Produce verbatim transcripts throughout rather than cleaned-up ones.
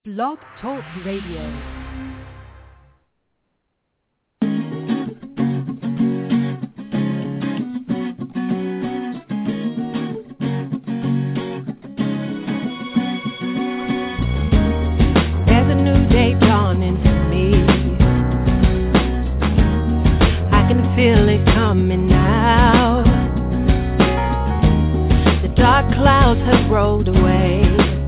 Blog Talk Radio. Feel it coming now. The dark clouds have rolled away.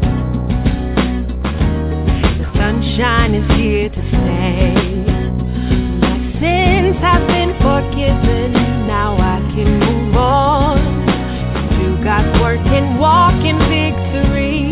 The sunshine is here to stay. My sins have been forgiven. Now I can move on. Do God's work and walk in victory.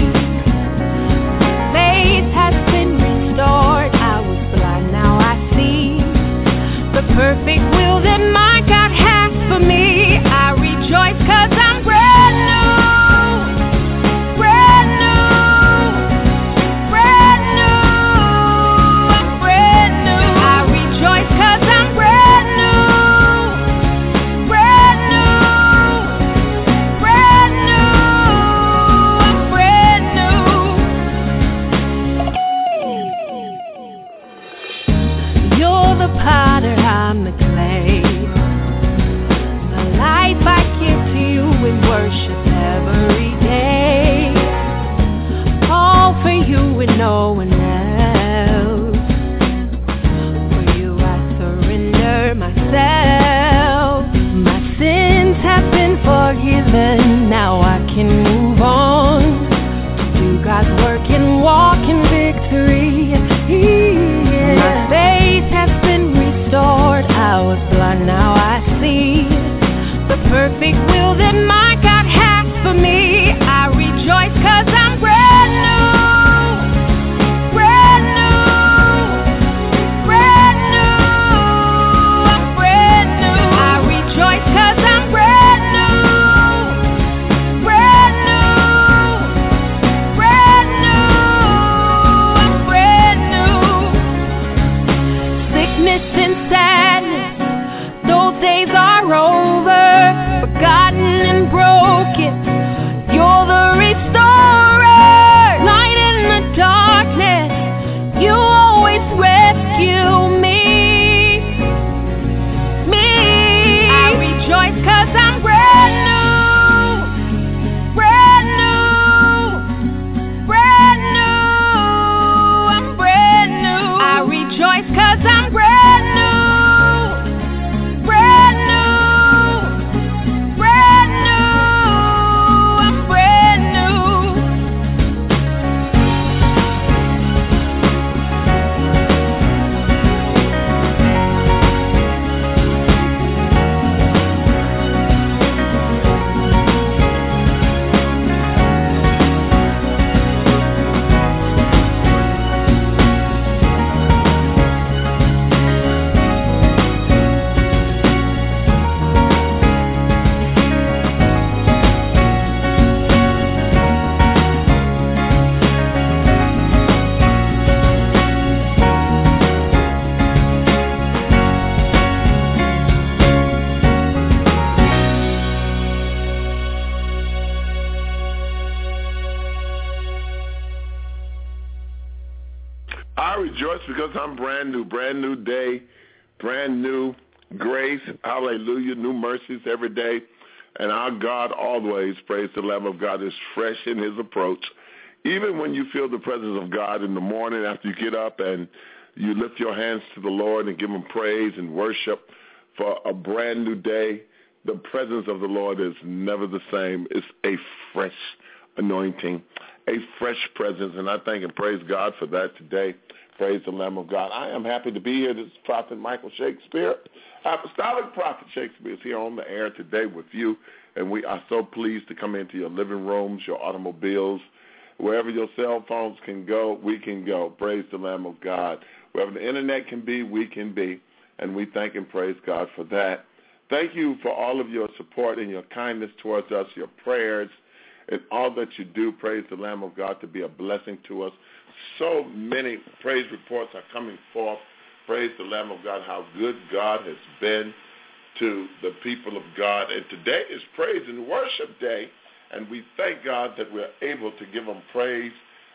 Faith has been restored. I was blind, now I see the perfect will that my God has for me. I rejoice 'cause I'm brand new, brand new, brand new, I'm brand new. I rejoice 'cause I'm brand new, brand new, brand new, I'm brand new. You're the potter, I'm the clay. My life I give to you in worship every day. All for you and no one else. For you I surrender myself. My sins have been forgiven. Now I can move on. Do God's work and walk in victory. Yeah. My faith has been restored. I was blind, now I see the perfect will that my God has for me. I rejoice 'cause I'm brand new, brand new, brand new, I'm brand new. I rejoice 'cause I'm brand new, brand new, brand new, I'm brand new. Sickness and sadness, those days are over, forgotten and broken. You're the restorer, light in the darkness. You always rescue me, me. I rejoice 'cause I'm brand new, brand new, brand new, I'm brand new. I rejoice 'cause I'm brand new. Brand new, brand new, I'm brand new. I rejoice because I'm brand new, brand new day, brand new grace, hallelujah, new mercies every day. And our God always, praise the Lamb of God, is fresh in his approach. Even when you feel the presence of God in the morning after you get up and you lift your hands to the Lord and give him praise and worship for a brand new day, the presence of the Lord is never the same. It's a fresh anointing, a fresh presence, and I thank and praise God for that today. Praise the Lamb of God. I am happy to be here. This is Prophet Michael Shakespeare. Apostolic Prophet Shakespeare is here on the air today with you, and we are so pleased to come into your living rooms, your automobiles, wherever your cell phones can go, we can go. Praise the Lamb of God. Wherever the internet can be, we can be, and we thank and praise God for that. Thank you for all of your support and your kindness towards us, your prayers, and all that you do. Praise the Lamb of God to be a blessing to us. So many praise reports are coming forth. Praise the Lamb of God, how good God has been to the people of God. And today is Praise and Worship Day, and we thank God that we're able to give him praise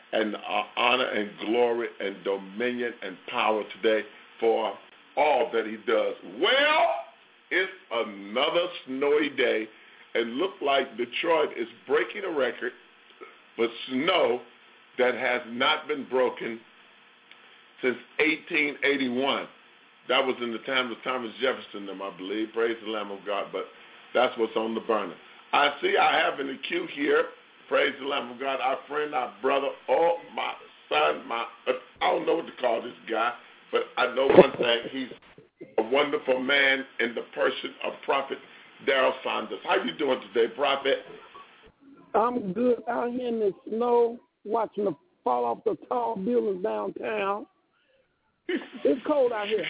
and uh, honor and glory and dominion and power today for all that he does. Well, it's another snowy day, and look like Detroit is breaking a record for snow that has not been broken since eighteen eighty-one. That was in the time of Thomas Jefferson, I believe. Praise the Lamb of God, but that's what's on the burner. I see I have in the queue here, praise the Lamb of God, our friend, our brother, oh, my son, my, I don't know what to call this guy, but I know one thing. He's a wonderful man in the person of Prophet Darrell Saunders. How you doing today, Prophet? I'm good out here in the snow, watching the fall off the tall buildings downtown. It's cold out here.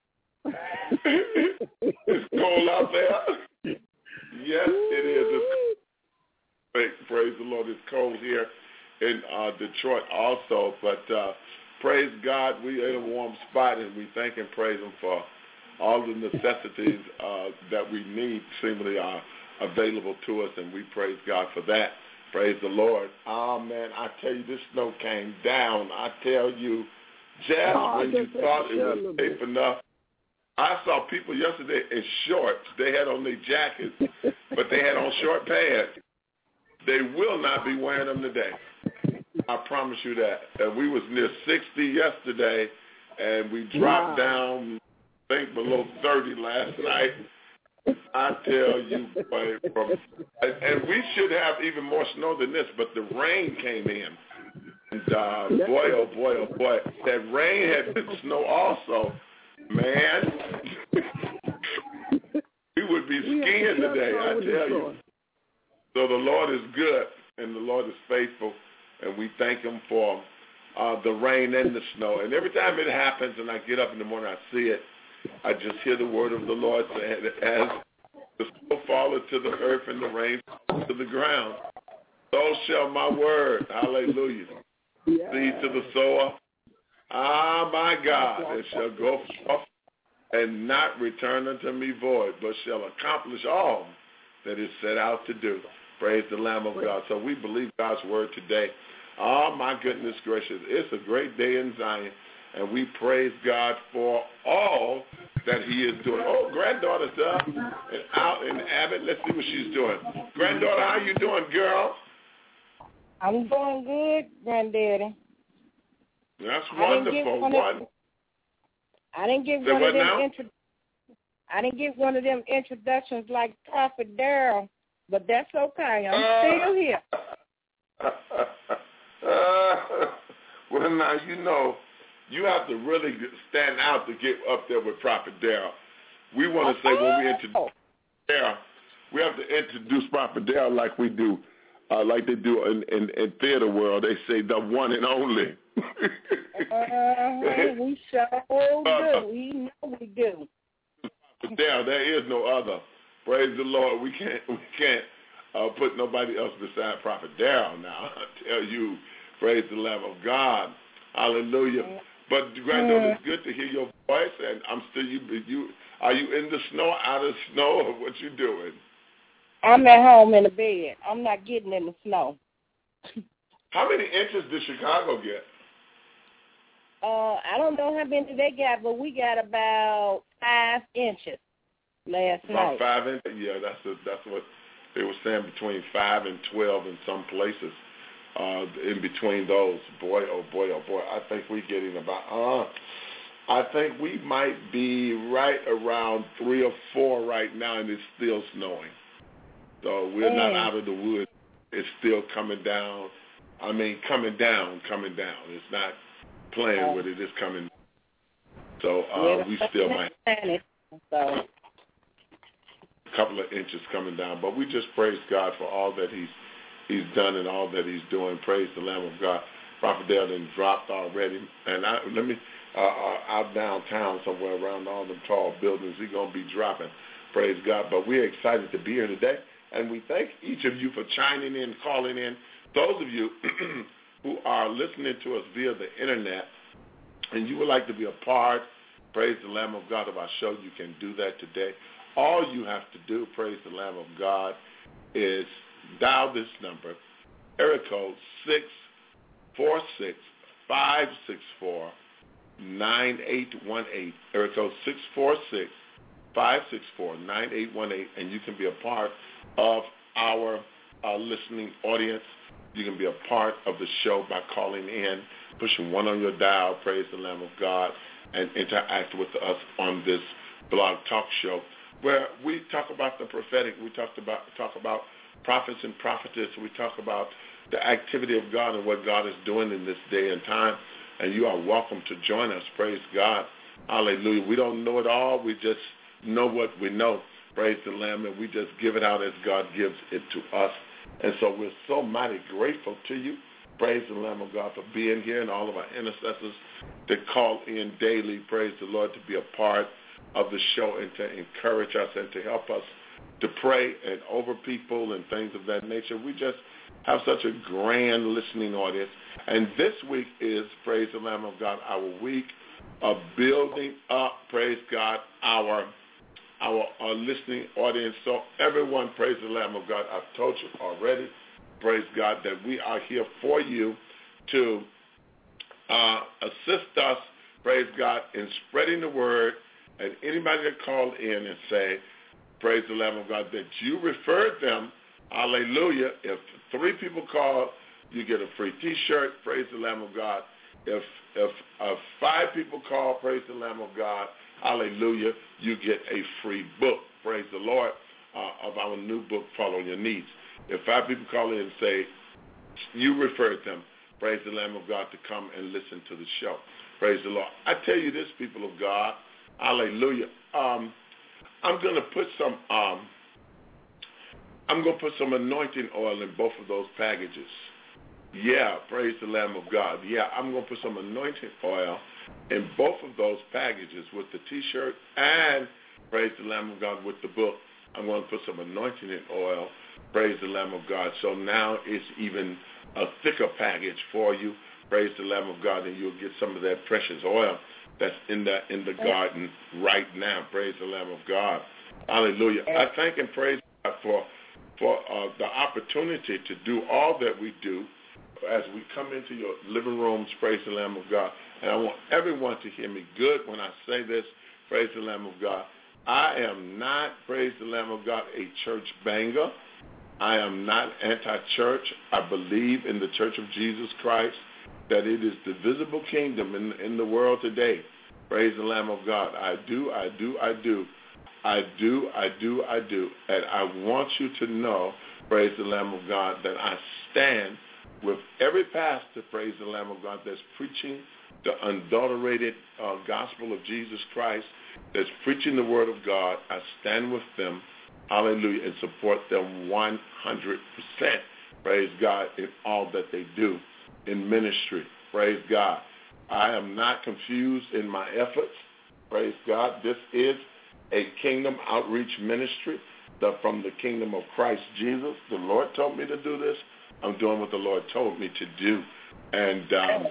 It's cold out there? Yes, it is. It's, praise the Lord. It's cold here in uh, Detroit also, but uh, praise God, we are in a warm spot, and we thank and praise him for all the necessities uh, that we need seemingly are available to us, and we praise God for that. Praise the Lord. Oh, man, I tell you, this snow came down. I tell you, just oh, when you thought it was safe enough, I saw people yesterday in shorts. They had on their jackets, but they had on short pants. They will not be wearing them today. I promise you that. And we was near sixty yesterday, and we dropped wow. down, I think, below thirty last night. I tell you, boy, from, and, and we should have even more snow than this, but the rain came in. And uh, boy, oh boy, oh boy, that rain had been snow also. Man, we would be skiing today, I tell you. So the Lord is good, and the Lord is faithful, and we thank him for uh, the rain and the snow. And every time it happens and I get up in the morning, I see it, I just hear the word of the Lord saying, as the snow falleth to the earth and the rain to the ground, so shall my word, hallelujah, yeah. seed to the sower. Ah, my God, it shall go forth and not return unto me void, but shall accomplish all that is set out to do. Praise the Lamb of God. So we believe God's word today. Oh, my goodness gracious. It's a great day in Zion, and we praise God for all that he is doing. Oh, granddaughter's up and out in Abbott. Let's see what she's doing. Granddaughter, how you doing, girl? I'm doing good, granddaddy. That's wonderful. I didn't get one of, I didn't get one of them intro, I didn't get one of them introductions like Prophet Darrell, but that's okay. I'm uh, still here. uh, well, now, you know, you have to really stand out to get up there with Prophet Darrell. We want to say when we introduce Darrell, we have to introduce Prophet Darrell like we do, uh, like they do in, in, in theater world. They say the one and only. uh, we sure do. We know we do. There, there is no other. Praise the Lord. We can't, we can't uh, put nobody else beside Prophet Darrell now. I tell you, praise the Lamb of God. Hallelujah. But granddaughter, it's good to hear your voice, and I'm still you. You are you in the snow, out of snow, or what you doing? I'm at home in the bed. I'm not getting in the snow. How many inches did Chicago get? Uh, I don't know how many they got, but we got about five inches last about night. Five inches? Yeah, that's a, that's what they were saying, between five and twelve in some places. Uh, in between those, boy, oh boy, oh boy, I think we're getting about. Uh, I think we might be right around three or four right now, and it's still snowing. So we're mm. not out of the woods. It's still coming down. I mean, coming down, coming down. It's not playing oh. with it. It's coming. So uh, yeah, we still might have a couple of inches coming down. But we just praise God for all that he's he's done and all that he's doing. Praise the Lamb of God. Prophet Darrell done dropped already. And I, let me, uh, uh, out downtown somewhere around all the tall buildings, he's going to be dropping. Praise God. But we're excited to be here today. And we thank each of you for chiming in, calling in. Those of you who are listening to us via the internet and you would like to be a part, praise the Lamb of God, of our show, you can do that today. All you have to do, praise the Lamb of God, is dial this number, area code six four six, five six four, nine eight one eight. Area code six four six, five six four, nine eight one eight, and you can be a part of our uh, listening audience. You can be a part of the show by calling in, pushing one on your dial, praise the Lamb of God, and interact with us on this blog talk show where we talk about the prophetic. We talk about, talk about prophets and prophetess. We talk about the activity of God and what God is doing in this day and time, and you are welcome to join us, praise God. Hallelujah. We don't know it all. We just know what we know, praise the Lamb, and we just give it out as God gives it to us. And so we're so mighty grateful to you, praise the Lamb of God, for being here, and all of our intercessors that call in daily, praise the Lord, to be a part of the show and to encourage us and to help us to pray and over people and things of that nature. We just have such a grand listening audience. And this week is, praise the Lamb of God, our week of building up, praise God, our Our, our listening audience. So everyone, praise the Lamb of God. I've told you already, praise God, that we are here for you to uh, assist us, praise God, in spreading the word. And anybody that called in and say, praise the Lamb of God, that you referred them, hallelujah. If three people call, you get a free T-shirt, praise the Lamb of God. If, if uh, five people call, praise the Lamb of God, hallelujah, you get a free book, praise the Lord, uh, of our new book, Following Your Needs. If five people call in and say, you referred them, praise the Lamb of God, to come and listen to the show. Praise the Lord. I tell you this, people of God, hallelujah. Um, I'm going to put some, um, I'm going to put some anointing oil in both of those packages. Yeah, praise the Lamb of God. Yeah, I'm going to put some anointing oil in both of those packages with the T-shirt and, praise the Lamb of God, with the book. I'm going to put some anointing in oil, praise the Lamb of God. So now it's even a thicker package for you, praise the Lamb of God, and you'll get some of that precious oil that's in the in the garden right now, praise the Lamb of God. Hallelujah. I thank and praise God for, for uh, the opportunity to do all that we do as we come into your living rooms, praise the Lamb of God. And I want everyone to hear me good when I say this, praise the Lamb of God. I am not, praise the Lamb of God, a church banger. I am not anti-church. I believe in the Church of Jesus Christ, that it is the visible kingdom in, in the world today. Praise the Lamb of God. I do, I do, I do. I do, I do, I do. And I want you to know, praise the Lamb of God, that I stand with every pastor, praise the Lamb of God, that's preaching the unadulterated uh, gospel of Jesus Christ, that's preaching the word of God. I stand with them, hallelujah, and support them one hundred percent, praise God, in all that they do in ministry, praise God. I am not confused in my efforts, praise God. This is a kingdom outreach ministry the, from the kingdom of Christ Jesus. The Lord told me to do this. I'm doing what the Lord told me to do. And um,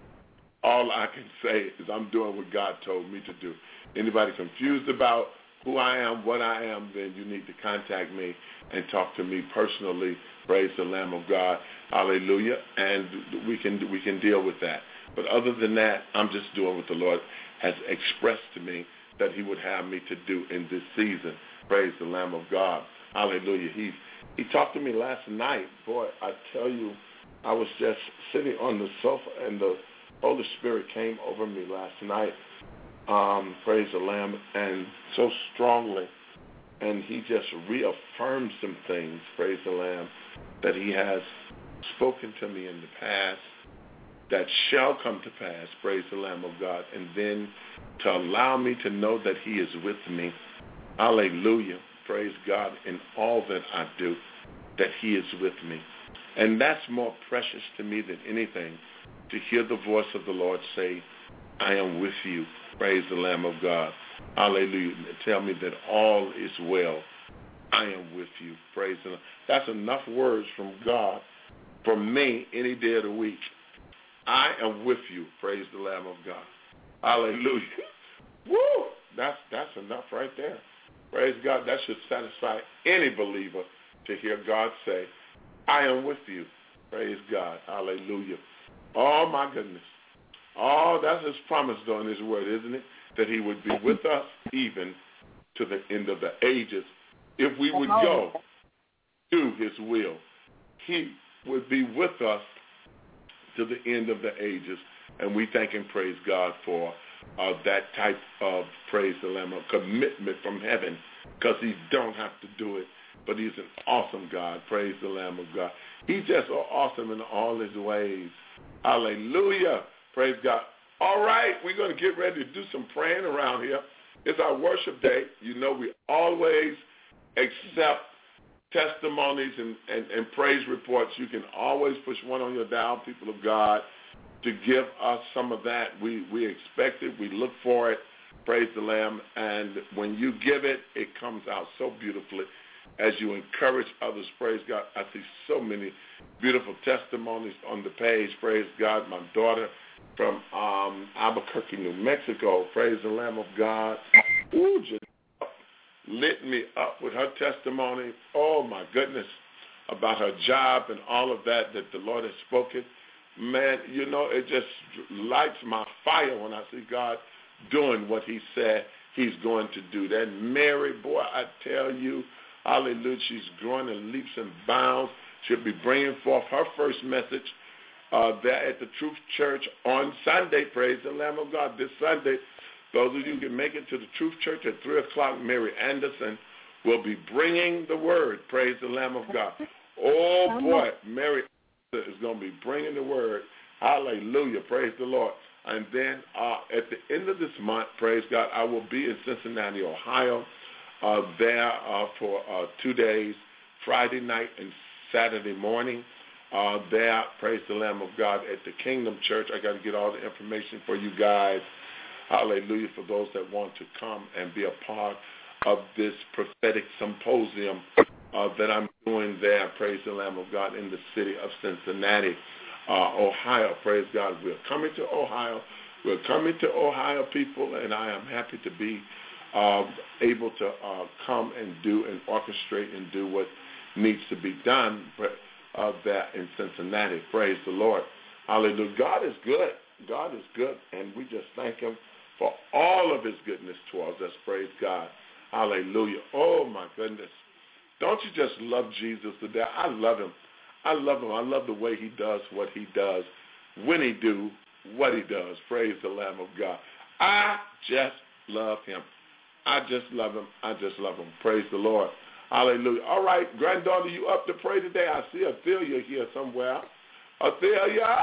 all I can say is I'm doing what God told me to do. Anybody confused about who I am, what I am, then you need to contact me and talk to me personally. Praise the Lamb of God. Hallelujah. And we can we can deal with that. But other than that, I'm just doing what the Lord has expressed to me that he would have me to do in this season. Praise the Lamb of God. Hallelujah. He he talked to me last night. Boy, I tell you, I was just sitting on the sofa and the Holy Spirit came over me last night. Um, praise the Lamb, and so strongly. And he just reaffirmed some things, praise the Lamb, that he has spoken to me in the past that shall come to pass, praise the Lamb of God, and then to allow me to know that he is with me. Hallelujah. Praise God in all that I do, that he is with me. And that's more precious to me than anything, to hear the voice of the Lord say, I am with you. Praise the Lamb of God. Hallelujah. Tell me that all is well. I am with you. Praise the Lord. That's enough words from God for me any day of the week. I am with you. Praise the Lamb of God. Hallelujah. Woo! That's, that's enough right there. Praise God. That should satisfy any believer to hear God say, I am with you. Praise God. Hallelujah. Oh, my goodness. Oh, that's his promise, though, in his word, isn't it? That he would be with us even to the end of the ages. If we would go do his will, he would be with us to the end of the ages. And we thank and praise God for uh, that type of, praise the Lamb, of commitment from heaven, because he don't have to do it, but he's an awesome God. Praise the Lamb of God. He's just so awesome in all his ways. Hallelujah. Praise God. All right, we're going to get ready to do some praying around here. It's our worship day. You know we always accept testimonies and, and, and praise reports. You can always push one on your dial, people of God, to give us some of that. We we expect it. We look for it. Praise the Lamb. And when you give it, it comes out so beautifully as you encourage others. Praise God. I see so many beautiful testimonies on the page. Praise God. My daughter from um, Albuquerque, New Mexico. Praise the Lamb of God. Ooh, just lit me up with her testimony. Oh, my goodness, about her job and all of that that the Lord has spoken. Man, you know, it just lights my fire when I see God doing what he said he's going to do. That Mary, boy, I tell you, hallelujah, she's growing in leaps and bounds. She'll be bringing forth her first message uh, there at the Truth Church on Sunday. Praise the Lamb of God. This Sunday, those of you who can make it to the Truth Church at three o'clock, Mary Anderson will be bringing the word. Praise the Lamb of God. Oh, boy, Mary is going to be bringing the word. Hallelujah. Praise the Lord. And then uh, at the end of this month, praise God, I will be in Cincinnati, Ohio, uh, there uh, for uh, two days, Friday night and Saturday morning. Uh, there, praise the Lamb of God, at the Kingdom Church. I got to get all the information for you guys. Hallelujah, for those that want to come and be a part of this prophetic symposium uh, that I'm doing there, praise the Lamb of God, in the city of Cincinnati, uh, Ohio. Praise God. We're coming to Ohio. We're coming to Ohio, people, and I am happy to be uh, able to uh, come and do and orchestrate and do what needs to be done uh, there in Cincinnati. Praise the Lord. Hallelujah. God is good. God is good, and we just thank him for all of his goodness towards us. Praise God. Hallelujah. Oh, my goodness. Don't you just love Jesus today? I love him. I love him. I love the way he does what he does, when he do what he does. Praise the Lamb of God. I just love him. I just love him. I just love him. Praise the Lord. Hallelujah. All right, granddaughter, you up to pray today? I see Athelia here somewhere. Athelia?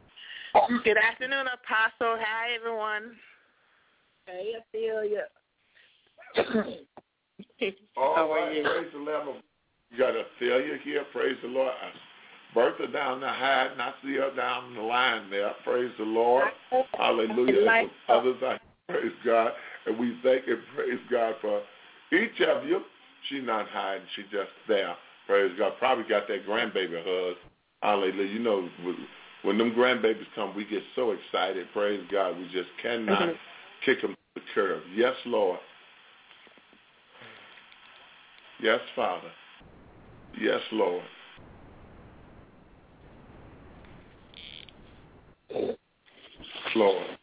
Good afternoon, Apostle. Hi, everyone. Hey, Athelia. All How are right, you? praise the Lamb of God. You got Athelia here. Praise the Lord. Bertha down the high, and I see her down the line there. Praise the Lord. Hallelujah. And some others, I praise God. And we thank and praise God for each of you. She's not hiding. She's just there. Praise God. Probably got that grandbaby hug. Hallelujah. You know, when them grandbabies come, we get so excited. Praise God. We just cannot mm-hmm. kick them to the curb. Yes, Lord. Yes, Father. Yes, Lord. Lord.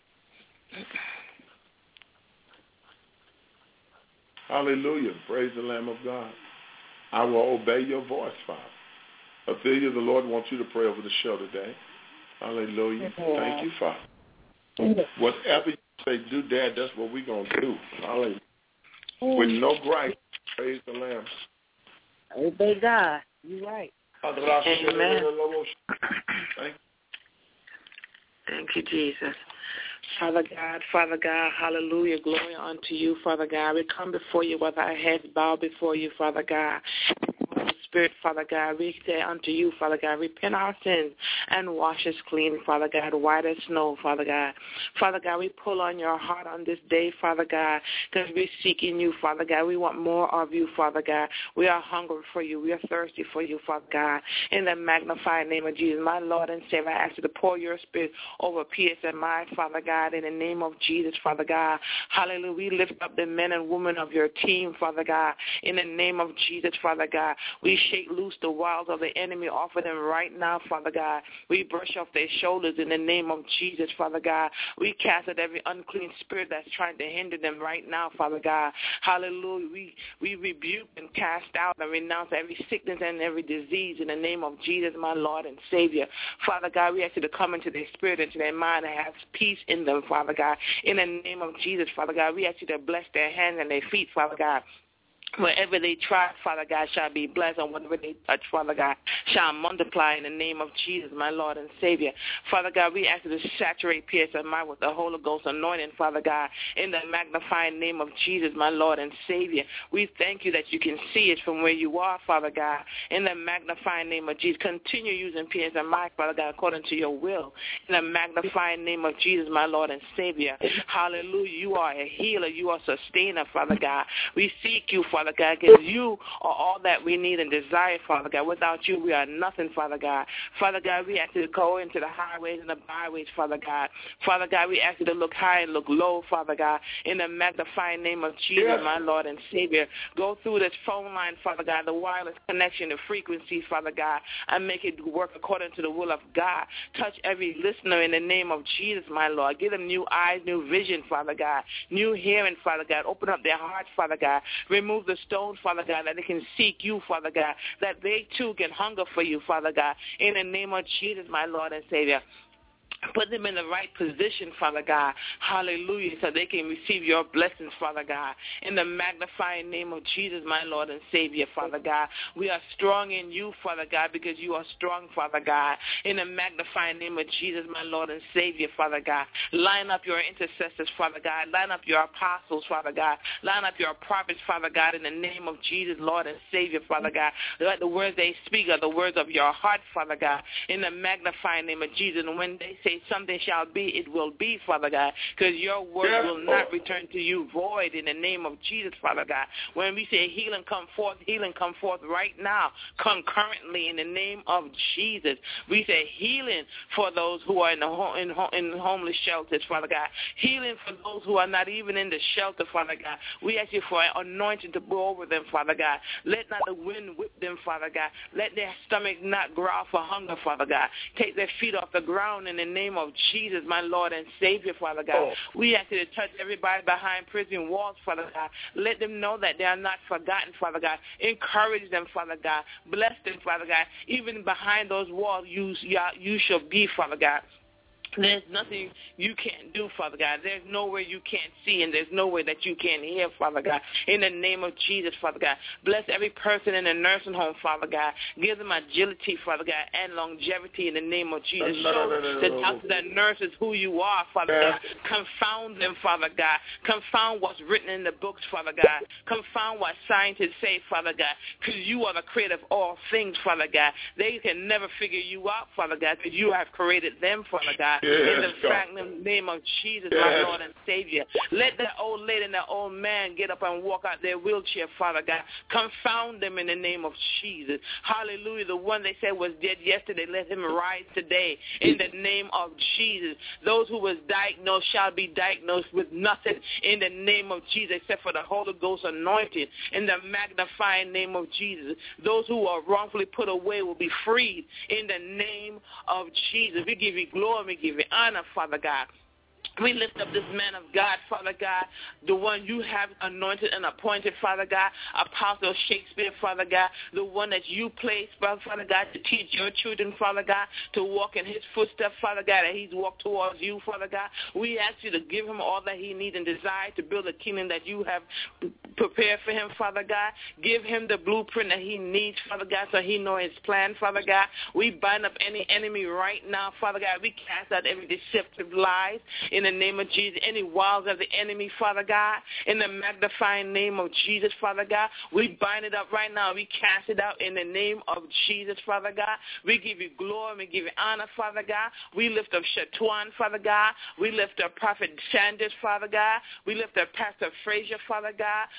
Hallelujah. Praise the Lamb of God. I will obey your voice, Father. Athelia, the Lord wants you to pray over the show today. Hallelujah. Yeah. Thank you, Father. Yeah. Whatever you say, do, Dad, that's what we're going to do. Hallelujah. Mm. With no gripe. Praise the Lamb. Obey God. You're right. Amen. Thank you. Thank you, Jesus. Father God, Father God, hallelujah, glory unto you, Father God. We come before you with our heads bowed before you, Father God. Spirit, Father God, we say unto you, Father God, repent our sins and wash us clean, Father God, white as snow, Father God. Father God, we pull on your heart on this day, Father God, because we're seeking you, Father God. We want more of you, Father God. We are hungry for you. We are thirsty for you, Father God. In the magnified name of Jesus, my Lord and Savior, I ask you to pour your spirit over P S M I, Father God, in the name of Jesus, Father God. Hallelujah. We lift up the men and women of your team, Father God, in the name of Jesus, Father God. We shake loose the wiles of the enemy off of them right now, Father God. We brush off their shoulders in the name of Jesus, Father God. We cast out every unclean spirit that's trying to hinder them right now, Father God. Hallelujah. We, we rebuke and cast out and renounce every sickness and every disease in the name of Jesus, my Lord and Savior. Father God, we ask you to come into their spirit, into their mind, and have peace in them, Father God. In the name of Jesus, Father God, we ask you to bless their hands and their feet, Father God. Wherever they try, Father God, shall be blessed, and whatever they touch, Father God, shall multiply in the name of Jesus, my Lord and Savior. Father God, we ask you to saturate Pierce and Mike with the Holy Ghost anointing, Father God, in the magnifying name of Jesus, my Lord and Savior. We thank you that you can see it from where you are, Father God, in the magnifying name of Jesus. Continue using Pierce and Mike, Father God, according to your will, in the magnifying name of Jesus, my Lord and Savior. Hallelujah. You are a healer. You are a sustainer, Father God. We seek you, Father Father God, because you are all that we need and desire, Father God. Without you, we are nothing, Father God. Father God, we ask you to go into the highways and the byways, Father God. Father God, we ask you to look high and look low, Father God, in the magnifying name of Jesus, yes. my Lord and Savior. Go through this phone line, Father God, the wireless connection, the frequencies, Father God, and make it work according to the will of God. Touch every listener in the name of Jesus, my Lord. Give them new eyes, new vision, Father God, new hearing, Father God. Open up their hearts, Father God. Remove the stone, Father God, that they can seek you, Father God, that they too can hunger for you, Father God, in the name of Jesus, my Lord and Savior. Put them in the right position, Father God. Hallelujah. So they can receive your blessings, Father God. In the magnifying name of Jesus, my Lord and Savior, Father God. We are strong in you, Father God, because you are strong, Father God. In the magnifying name of Jesus, my Lord and Savior, Father God. Line up your intercessors, Father God. Line up your apostles, Father God. Line up your prophets, Father God, in the name of Jesus, Lord and Savior, Father God. Let the words they speak are the words of your heart, Father God. In the magnifying name of Jesus. And when they say something shall be, it will be, Father God, because your word yes. will not return to you void in the name of Jesus, Father God. When we say healing come forth, healing come forth right now, concurrently in the name of Jesus. We say healing for those who are in the home, in, in homeless shelters, Father God. Healing for those who are not even in the shelter, Father God. We ask you for an anointing to blow over them, Father God. Let not the wind whip them, Father God. Let their stomach not growl for hunger, Father God. Take their feet off the ground in the name of Jesus, my Lord and Savior, Father God. Oh. We ask you to touch everybody behind prison walls, Father God. Let them know that they are not forgotten, Father God. Encourage them, Father God. Bless them, Father God. Even behind those walls, you, you shall be, Father God. There's nothing you can't do, Father God. There's nowhere you can't see, and there's nowhere that you can't hear, Father God. In the name of Jesus, Father God. Bless every person in the nursing home, Father God. Give them agility, Father God, and longevity in the name of Jesus. Show the doctors and nurses who you are, Father God. Confound them, Father God. Confound what's written in the books, Father God. Confound what scientists say, Father God, because you are the creator of all things, Father God. They can never figure you out, Father God, because you have created them, Father God. Yes, in the fragment name of Jesus, yes. my Lord and Savior. Let that old lady and that old man get up and walk out their wheelchair, Father God. Confound them in the name of Jesus. Hallelujah. The one they said was dead yesterday, let him rise today in the name of Jesus. Those who was diagnosed shall be diagnosed with nothing in the name of Jesus except for the Holy Ghost anointing in the magnifying name of Jesus. Those who are wrongfully put away will be freed in the name of Jesus. We give you glory. We give you honor, Father God. We lift up this man of God, Father God, the one you have anointed and appointed, Father God, Apostle Shakespeare, Father God, the one that you placed, Father God, to teach your children, Father God, to walk in his footsteps, Father God, and he's walked towards you, Father God. We ask you to give him all that he needs and desire to build a kingdom that you have prepared for him, Father God. Give him the blueprint that he needs, Father God, so he knows his plan, Father God. We bind up any enemy right now, Father God. We cast out every deceptive lies in the name of Jesus, any wiles of the enemy, Father God, in the magnifying name of Jesus, Father God, we bind it up right now. We cast it out in the name of Jesus, Father God. We give you glory. We give you honor, Father God. We lift up Shatuan, Father God. We lift up Prophet Sanders, Father God. We lift up Pastor Frazier, Father God.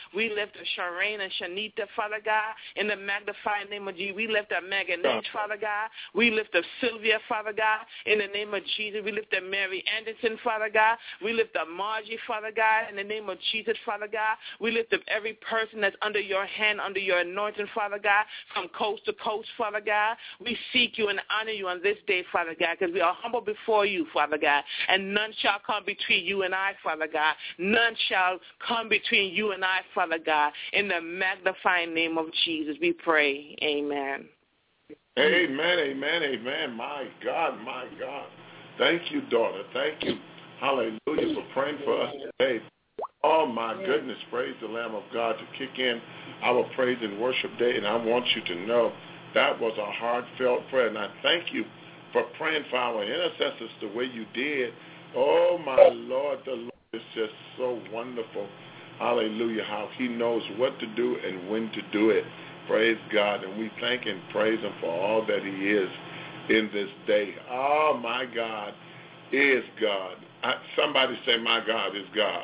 We lift up Shireen and Shanita, Father God, in the magnified name of Jesus. We lift up Megan H, Father God. We lift up Sylvia, Father God, in the name of Jesus. We lift up Mary Anderson, Father God. We lift up Margie, Father God, in the name of Jesus, Father God. We lift up every person that's under your hand, under your anointing, Father God, from coast to coast, Father God. We seek you and honor you on this day, Father God, because we are humble before you, Father God, and none shall come between you and I, Father God. None shall come between you and I, Father God. In the magnifying name of Jesus, we pray. Amen. Amen, amen, amen. My God, my God. Thank you, daughter. Thank you. Hallelujah for praying for us today. Oh, my goodness. Praise the Lamb of God to kick in our praise and worship day. And I want you to know that was a heartfelt prayer. And I thank you for praying for our intercessors the way you did. Oh, my Lord, the Lord is just so wonderful. Hallelujah, how he knows what to do and when to do it. Praise God. And we thank and praise him for all that he is in this day. Oh, my God is God. I, somebody say, my God is God.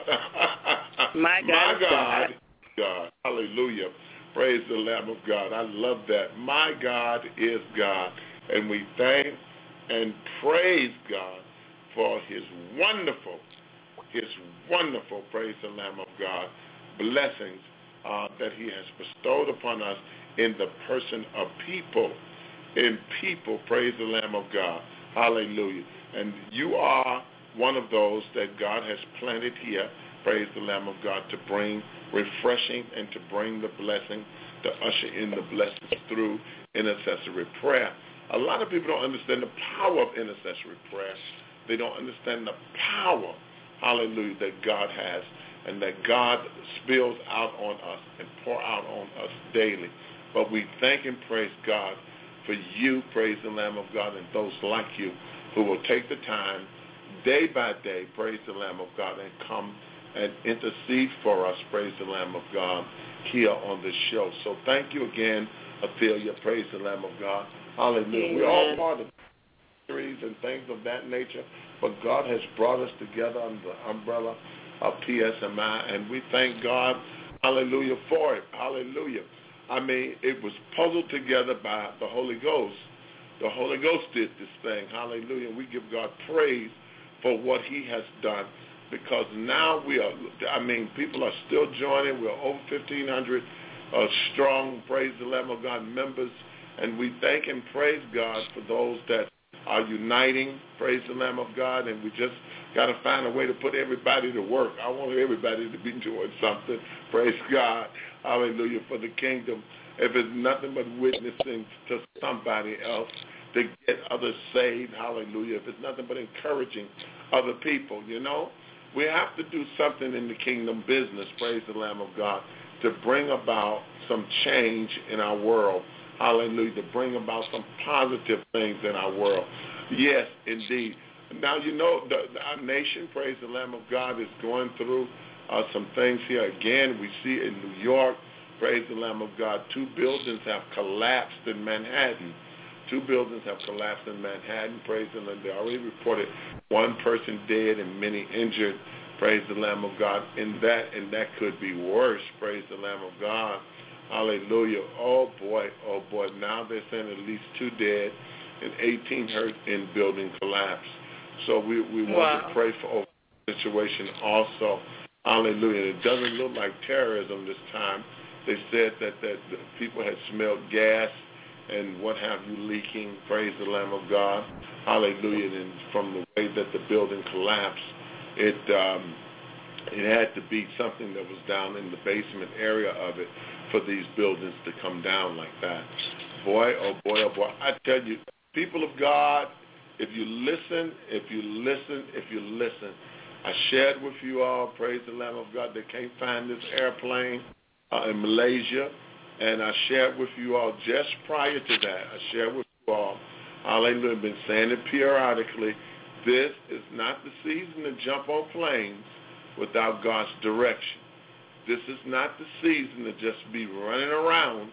my God, my is God, God is God. Hallelujah. Praise the Lamb of God. I love that. My God is God. And we thank and praise God for his wonderful, his wonderful, praise the Lamb of God, blessings uh, that he has bestowed upon us in the person of people. In people, praise the Lamb of God. Hallelujah. And you are one of those that God has planted here, praise the Lamb of God, to bring refreshing and to bring the blessing, to usher in the blessings through intercessory prayer. A lot of people don't understand the power of intercessory prayer. They don't understand the power, hallelujah, that God has and that God spills out on us and pour out on us daily. But we thank and praise God for you, praise the Lamb of God, and those like you who will take the time day by day, praise the Lamb of God, and come and intercede for us, praise the Lamb of God, here on this show. So thank you again, Ophelia, praise the Lamb of God. Hallelujah. Amen. We're all part of ministries and things of that nature, but God has brought us together under the umbrella of P S M I, and we thank God, hallelujah, for it. Hallelujah. I mean, it was puzzled together by the Holy Ghost. The Holy Ghost did this thing. Hallelujah. We give God praise for what he has done, because now we are, I mean, people are still joining. We're over fifteen hundred uh, strong, praise the Lamb of God, members, and we thank and praise God for those that are uniting, praise the Lamb of God, and we just got to find a way to put everybody to work. I want everybody to be doing something, praise God, hallelujah, for the kingdom. If it's nothing but witnessing to somebody else to get others saved, hallelujah. If it's nothing but encouraging other people, you know, we have to do something in the kingdom business, praise the Lamb of God, to bring about some change in our world, hallelujah, to bring about some positive things in our world. Yes, indeed. Now, you know, the, the, our nation, praise the Lamb of God, is going through uh, some things here. Again, we see in New York, praise the Lamb of God, two buildings have collapsed in Manhattan. Two buildings have collapsed in Manhattan, praise the Lamb. They already reported one person dead and many injured, praise the Lamb of God, in that, and that could be worse, praise the Lamb of God. Hallelujah. Oh, boy, oh, boy. Now they're saying at least two dead and eighteen hurt in building collapse. So we, we want wow. to pray for the situation also. Hallelujah. It doesn't look like terrorism this time. They said that, that the people had smelled gas and what have you leaking. Praise the Lamb of God. Hallelujah. And from the way that the building collapsed, it um, it had to be something that was down in the basement area of it for these buildings to come down like that. Boy, oh boy, oh boy. I tell you, people of God, if you listen, if you listen, if you listen, I shared with you all, praise the Lamb of God, they can't find this airplane uh, in Malaysia. And I shared with you all just prior to that, I shared with you all, hallelujah, I've been saying it periodically, this is not the season to jump on planes without God's direction. This is not the season to just be running around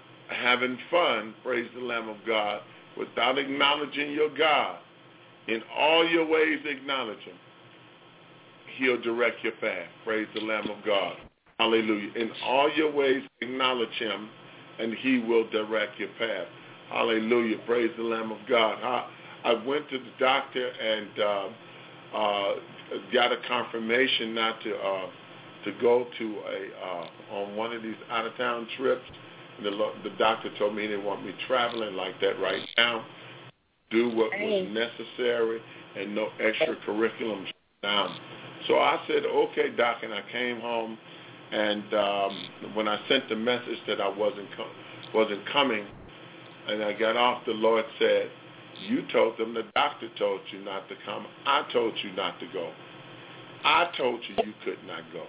having fun, praise the Lamb of God, without acknowledging your God. In all your ways acknowledge him. He'll direct your path. Praise the Lamb of God. Hallelujah. In all your ways, acknowledge him, and he will direct your path. Hallelujah. Praise the Lamb of God. I, I went to the doctor and uh, uh, got a confirmation not to uh, to go to a uh, on one of these out-of-town trips. The, the doctor told me he didn't want me traveling like that right now. Do what was necessary and no extracurriculum now. So I said, okay, doc, and I came home. And um, when I sent the message that I wasn't com- wasn't coming, and I got off, the Lord said, you told them the doctor told you not to come. I told you not to go. I told you you could not go.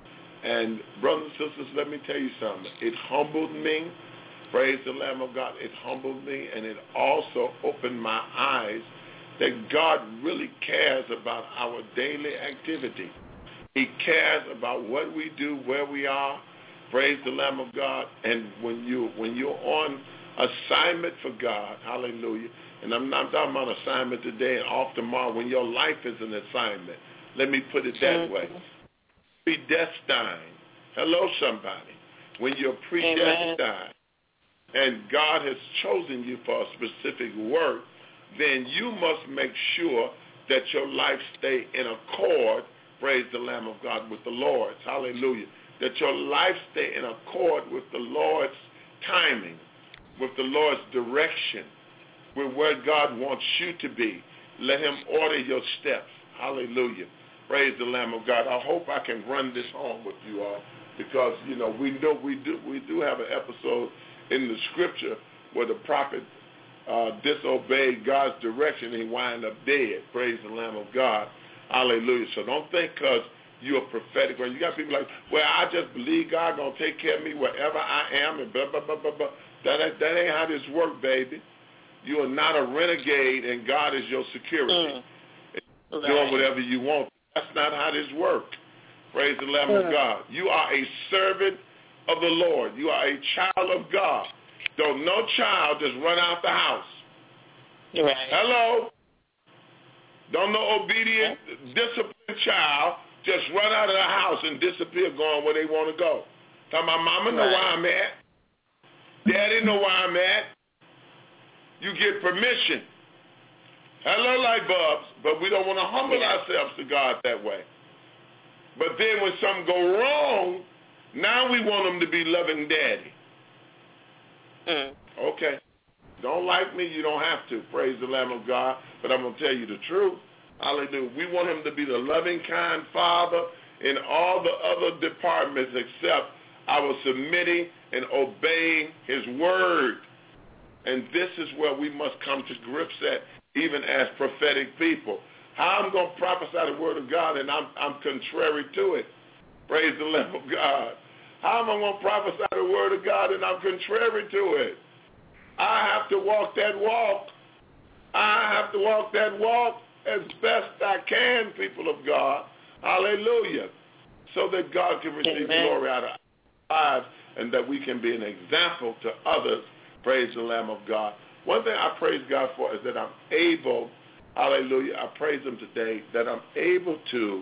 And brothers and sisters, let me tell you something. It humbled me. Praise the Lamb of God. It humbled me, and it also opened my eyes that God really cares about our daily activity. He cares about what we do, where we are. Praise the Lamb of God. And when you when you're on assignment for God, hallelujah. And I'm not talking about assignment today and off tomorrow. When your life is an assignment, let me put it that way. Predestined. Hello, somebody. When you're predestined, Amen. And God has chosen you for a specific work, then you must make sure that your life stay in accord, praise the Lamb of God, with the Lord's. Hallelujah. That your life stay in accord with the Lord's timing, with the Lord's direction, with where God wants you to be. Let him order your steps. Hallelujah. Praise the Lamb of God. I hope I can run this home with you all because, you know, we know we do we do have an episode in the scripture where the prophet uh, disobeyed God's direction and he wound up dead. Praise the Lamb of God. Hallelujah. So don't think because you're prophetic. When you got people like, well, I just believe God going to take care of me wherever I am and blah, blah, blah, blah, blah. That, that ain't how this works, baby. You are not a renegade and God is your security. Mm. Right. Doing whatever you want. That's not how this works. Praise the Lamb mm. of God. You are a servant of the Lord. You are a child of God. Don't no child just run out the house. Right. Hello? Don't no obedient, disciplined child just run out of the house and disappear going where they want to go. Tell my mama know right. where I'm at. Daddy know where I'm at. You get permission. Hello, light bulbs. But we don't want to humble yeah. ourselves to God that way. But then when something go wrong, now we want them to be loving daddy. Mm. Okay. Don't like me, you don't have to. Praise the Lamb of God. But I'm going to tell you the truth. Hallelujah. We want him to be the loving, kind father in all the other departments except our submitting and obeying his word. And this is where we must come to grips at, even as prophetic people. How I'm going to prophesy the word of God and I'm, I'm contrary to it. Praise the Lamb of God. How am I going to prophesy the word of God and I'm contrary to it? I have to walk that walk. I have to walk that walk as best I can, people of God. Hallelujah. So that God can receive Amen. Glory out of our lives and that we can be an example to others. Praise the Lamb of God. One thing I praise God for is that I'm able, hallelujah, I praise him today, that I'm able to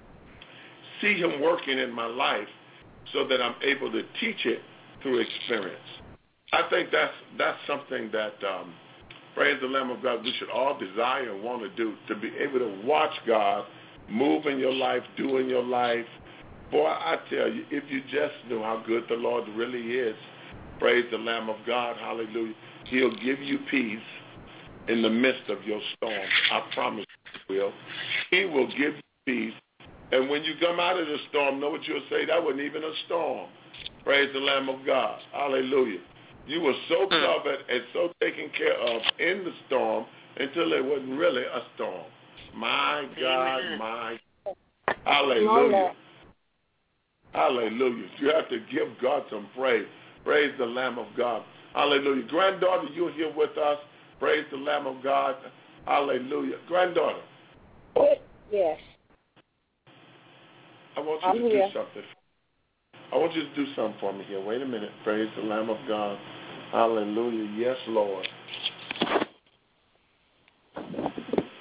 see him working in my life so that I'm able to teach it through experience. I think that's that's something that, um, praise the Lamb of God, we should all desire and want to do, to be able to watch God move in your life, do in your life. Boy, I tell you, if you just knew how good the Lord really is, praise the Lamb of God, hallelujah, he'll give you peace in the midst of your storm. I promise he will. He will give you peace. And when you come out of the storm, know what you'll say? That wasn't even a storm. Praise the Lamb of God. Hallelujah. You were so covered and so taken care of in the storm until it wasn't really a storm. My God, Amen. my God. Hallelujah. Hallelujah. You have to give God some praise. Praise the Lamb of God. Hallelujah. Granddaughter, you're here with us. Praise the Lamb of God. Hallelujah. Granddaughter. Yes. I want you I'm to here. do something. I want you to do something for me here. Wait a minute. Praise the Lamb of God. Hallelujah. Yes, Lord.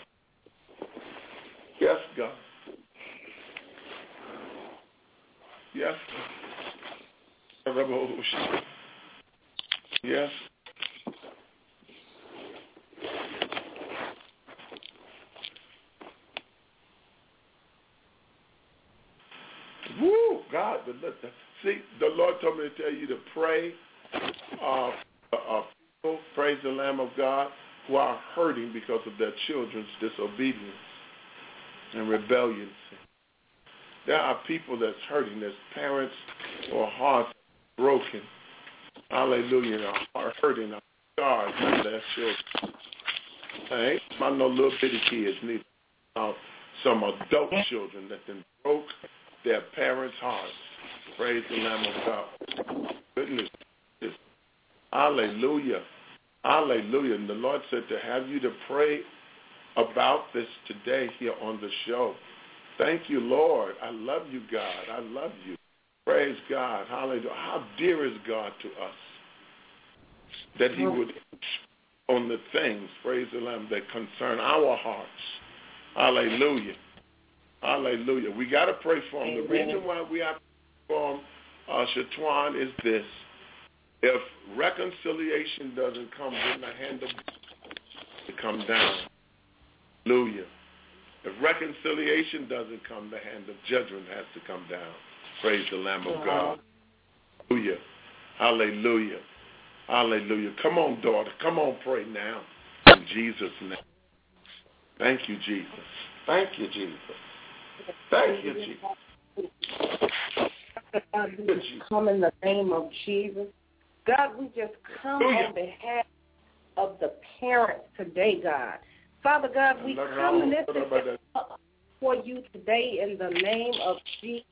Yes, God. Yes. Yes. Woo, God. See, the Lord told me to tell you to pray uh, uh, people, praise the Lamb of God, who are hurting because of their children's disobedience and rebellion. There are people that's hurting. There's parents or hearts broken. Hallelujah. Are hurting, are scarred by their children. I ain't about no little bitty kids neither. Uh, some adult children that then broke their parents' hearts. Praise the Lamb of God. Goodness. Hallelujah. Hallelujah. And the Lord said to have you to pray about this today here on the show. Thank you, Lord. I love you, God. I love you. Praise God. Hallelujah. How dear is God to us that he would on the things, praise the Lamb, that concern our hearts. Hallelujah. Hallelujah. We got to pray for him. The reason why we have to pray for him, uh, Shatwan, is this. If reconciliation doesn't come, then the hand of God to come down. Hallelujah. If reconciliation doesn't come, the hand of judgment has to come down. Praise the Lamb of God. Hallelujah. Hallelujah. Hallelujah. Come on, daughter. Come on, pray now. In Jesus' name. Thank you, Jesus. Thank you, Jesus. Thank you, Jesus. God, we just come in the name of Jesus. God, we just come Hallelujah. On behalf of the parents today, God. Father God, we come and lift up for you today in the name of Jesus.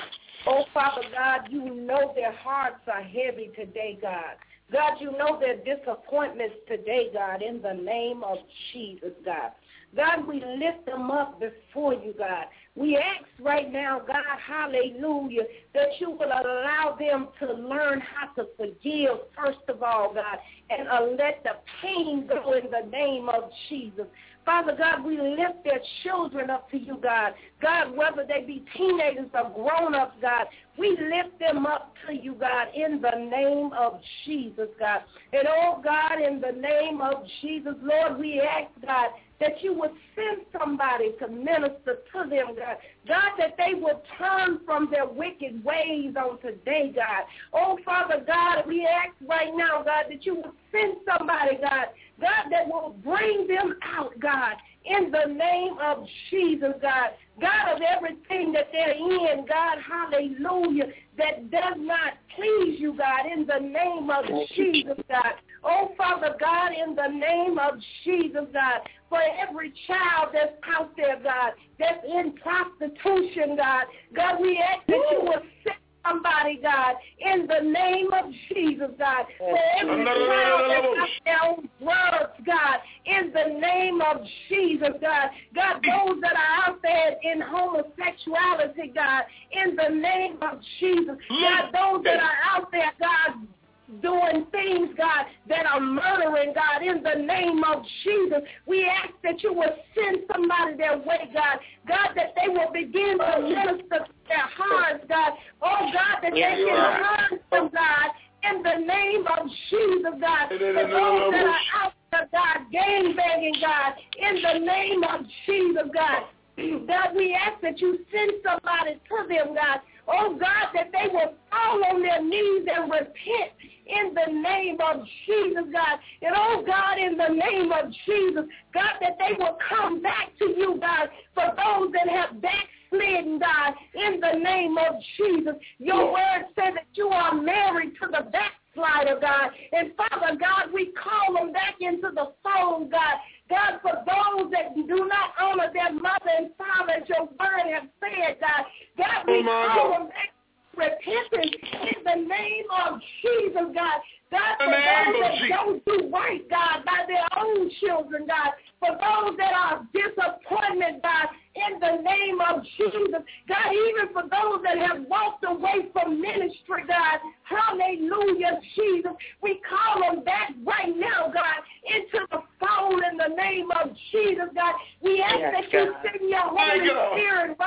Oh, Father God, you know their hearts are heavy today, God. God, you know their disappointments today, God, in the name of Jesus, God. God, we lift them up before you, God. We ask right now, God, hallelujah, that you will allow them to learn how to forgive, first of all, God, and uh, let the pain go in the name of Jesus. Father God, we lift their children up to you, God. God, whether they be teenagers or grown-ups, God, we lift them up to you, God, in the name of Jesus, God. And, oh, God, in the name of Jesus, Lord, we ask, God, that you would send somebody to minister to them, God. God, that they would turn from their wicked ways on today, God. Oh, Father God, we ask right now, God, that you would send somebody, God, God, that will bring them out, God, in the name of Jesus, God. God, of everything that they're in, God, hallelujah, that does not please you, God, in the name of Jesus, God. Oh, Father God, in the name of Jesus, God, for every child that's out there, God, that's in prostitution, God, God, we ask that you will send somebody, God, in the name of Jesus, God, for every child that's out there on drugs, God, in the name of Jesus, God, God, those that are out there in homosexuality, God, in the name of Jesus, God, those that are out there, God, doing things, God, that are murdering, God, in the name of Jesus. We ask that you will send somebody their way, God. God, that they will begin to minister to their hearts, God. Oh, God, that they can learn from God in the name of Jesus, God. For those that are out there, God, gang-banging, God, in the name of Jesus, God. God, we ask that you send somebody to them, God. Oh, God, that they will fall on their knees and repent in the name of Jesus, God. And, oh, God, in the name of Jesus, God, that they will come back to you, God, for those that have backslidden, God, in the name of Jesus. Your word says that you are married to the backslider, God. And, Father God, we call them back into the fold, God. God, for those that do not honor their mother and father, as your word has said, God, God, we call them back to repentance in the name of Jesus, God. God, for those that don't do right, God, by their own children, God, for those that are disappointment, God, in the name of Jesus, God, even for those that have walked away from ministry, God, hallelujah, Jesus, we call them back right now, God, into the fold in the name of Jesus, God. We ask yes, that you God. send your Holy Spirit right now,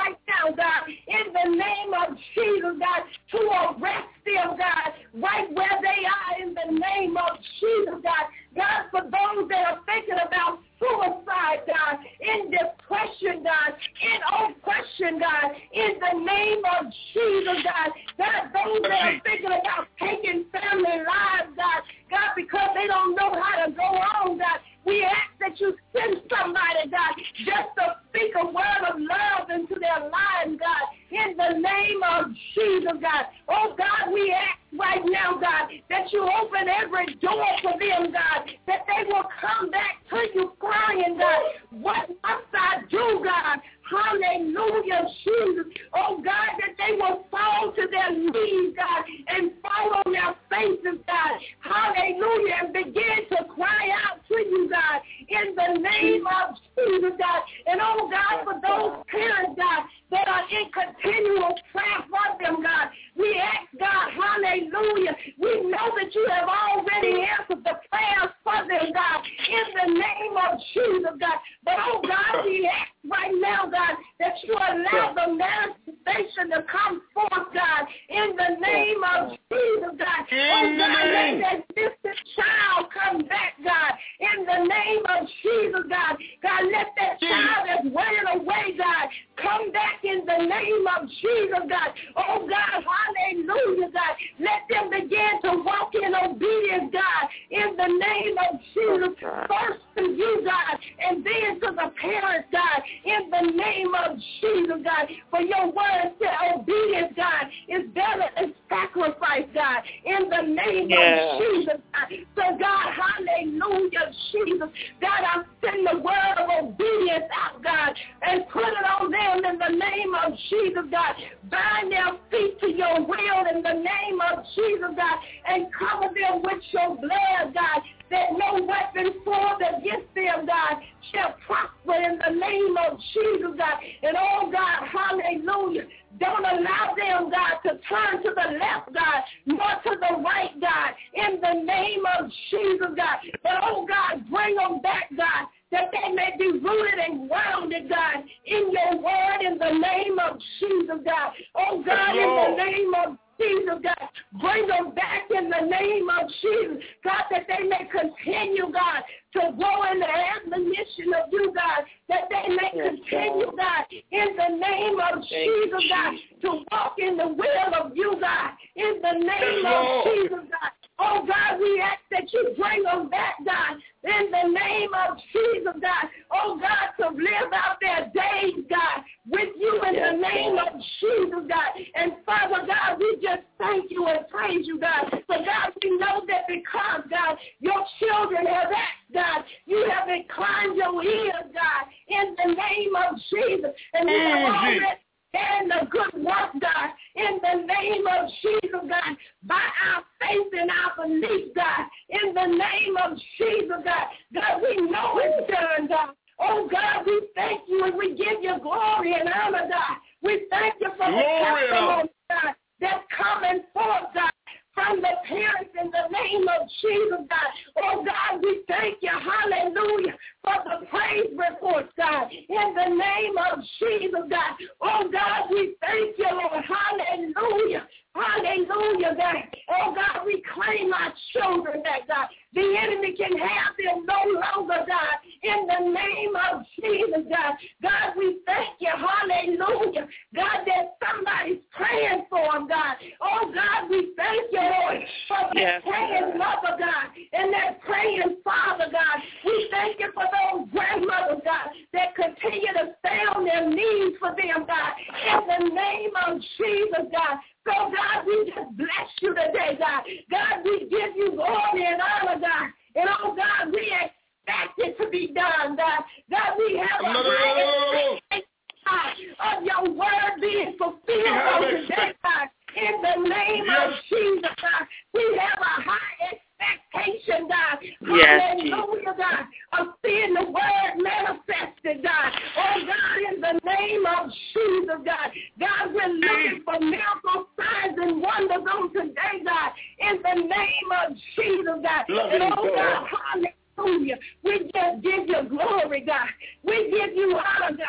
now, God, in the name of Jesus, God, to arrest them, God, right where they are in the name of Jesus, God. God, for those that are thinking about suicide, God, in depression, God, in oppression, God, in the name of Jesus, God. God, those that are thinking about taking family lives, God, God, because they don't know how to go on, God. We ask that you send somebody, God, just to speak a word of love into their lives, God, in the name of Jesus, God. Oh, God, we ask right now, God, that you open every door for them, God, that they will come back to you crying, God. What must I do, God? Hallelujah, Jesus. Oh, God, that they will fall to their knees, God, and fall on their faces, God. Hallelujah, and begin to cry out to you, God, in the name of Jesus, God. And, oh, God, for those parents, God, that are in continual prayer for them, God, we ask, God, hallelujah. We know that you have already answered the prayers for them, God, in the name of Jesus, God. But, oh, God, we ask right now, God, that you allow the manifestation to come forth, God, in the name of Jesus, God. Oh, God, let that distant child come back, God, in the name of Jesus, God. God, let that child that's running away, God, come back in the name of Jesus, God. Oh, God, hallelujah, God. Let them begin to walk in obedience, God, in the name of Jesus. First to you, God, and then to the parents, God, in the name of Jesus, God. For your word said obedience, God, is better than sacrifice, God, in the name yeah. of Jesus, God. So, God, hallelujah, Jesus. God, I send the word of obedience out, God, and put it on them in the name of Jesus, God. Bind their feet to your will in the name of Jesus, God, and cover them with your blood, God, that no weapon formed against them, God, shall prosper in the name of Jesus, God. And, oh, God, hallelujah, don't allow them, God, to turn to the left, God, nor to the right, God, in the name of Jesus, God. But, oh, God, bring them back, God, that they may be rooted and grounded, God, in your word in the name of Jesus, God. Oh, God, in the name of Jesus, God, bring them back in the name of Jesus, God, that they may continue, God, to grow in the admonition of you, God, that they may continue, God, in the name of Jesus, God, to walk in the will of you, God, in the name of Jesus, God. Oh, God, we ask that you bring them back, God, in the name of Jesus, God. Oh, God, to live out their days, God, with you in the name of Jesus, God. And, Father, God, we just thank you and praise you, God. For, God, we know that because, God, your children have asked, God, you have inclined your ears, God, in the name of Jesus. And you have already and the good work, God, in the name of Jesus, God, by our faith and our belief, God, in the name of Jesus, God. God, we know it's done, God. Oh, God, we thank you and we give you glory and honor, God. We thank you for the testimony, God, that's coming forth, God, from the parents in the name of Jesus, God. Oh, God, we thank you, hallelujah, for the praise reports, God, in the name of Jesus, God. Oh, God, we thank you, Lord, hallelujah, hallelujah, God. Oh, God, we claim our children back, God. The enemy can have them no longer, God, in the name of Jesus, God. God, we thank you, hallelujah, God, that somebody's praying for them, God. Oh, God, we thank you, Lord, for that yes. praying mother, God, and that praying father, God. We thank you for those grandmothers, God, that continue to stay on their knees for them, God, in the name of Jesus, God. So, God, we just bless you today, God. God, we give you glory and honor, God. And, oh, God, we expect it to be done, God. God, we have a high expectation of your word being fulfilled on today, God. In the name yes. of Jesus, God, we have a high expectation, God. Yes, hallelujah, God, of seeing the word manifested, God. Oh, God, in the name of Jesus, God. God, we're looking for miracle signs and wonders on today, God. In the name of Jesus, God. Love and, oh, you, God, hallelujah. We just give you glory, God. We give you honor, God.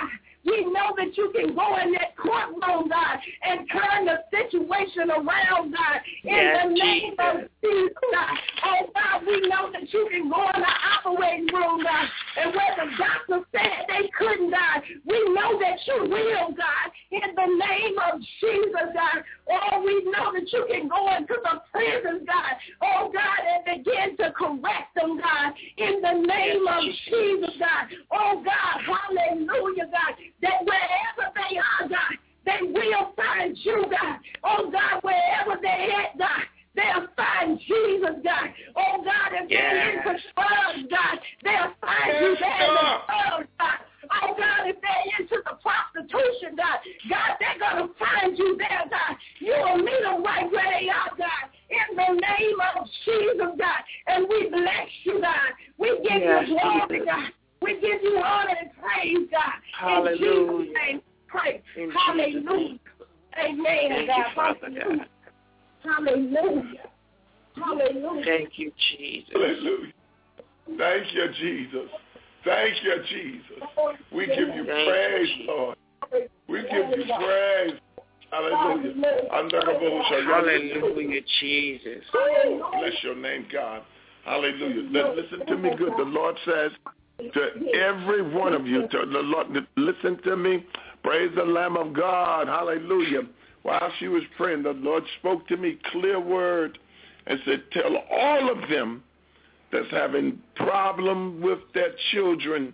We know that you can go in that courtroom, God, and turn the situation around, God, in yes, the name Jesus. of Jesus, God. Oh, God, we know that you can go in the operating room, God, and where the doctor said they couldn't, God, we know that you will, God, in the name of Jesus, God. Oh, we know that you can go into the prisons, God, oh, God, and begin to correct them, God, in the name of Jesus, God. Oh, God, hallelujah, God, that wherever they are, God, they will find you, God. Oh, God, wherever they're at, God, they'll find Jesus, God. Oh, God, if yes. they're into drugs, God, they'll find yes, you there in the drugs, God. Oh, God, if they're into the prostitution, God, God, they're going to find you there, God. You will meet them right where they are, God, in the name of Jesus, God. And we bless you, God. We give yes, you glory, God. We give you honor and praise, God. Hallelujah. In Jesus' name, praise. In Hallelujah. Amen, Thank God. you, Father God. Hallelujah. Hallelujah. Thank you, Jesus. Hallelujah. Thank you, Jesus. Thank you, Jesus. We give you Thank praise, you, Lord. We give you praise. Hallelujah. Hallelujah, Jesus. Bless your name, God. Hallelujah. Listen to me good. The Lord says to every one of you, to the Lord, listen to me. Praise the Lamb of God. Hallelujah. While she was praying, the Lord spoke to me clear word and said, tell all of them that's having problem with their children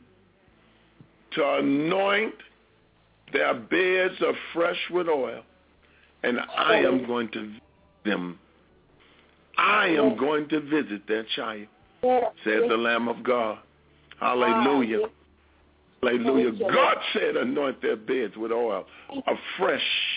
to anoint their beds afresh with oil. And I am going to visit them. I am going to visit their child, says the Lamb of God. Hallelujah. Hallelujah. God said anoint their beds with oil afresh.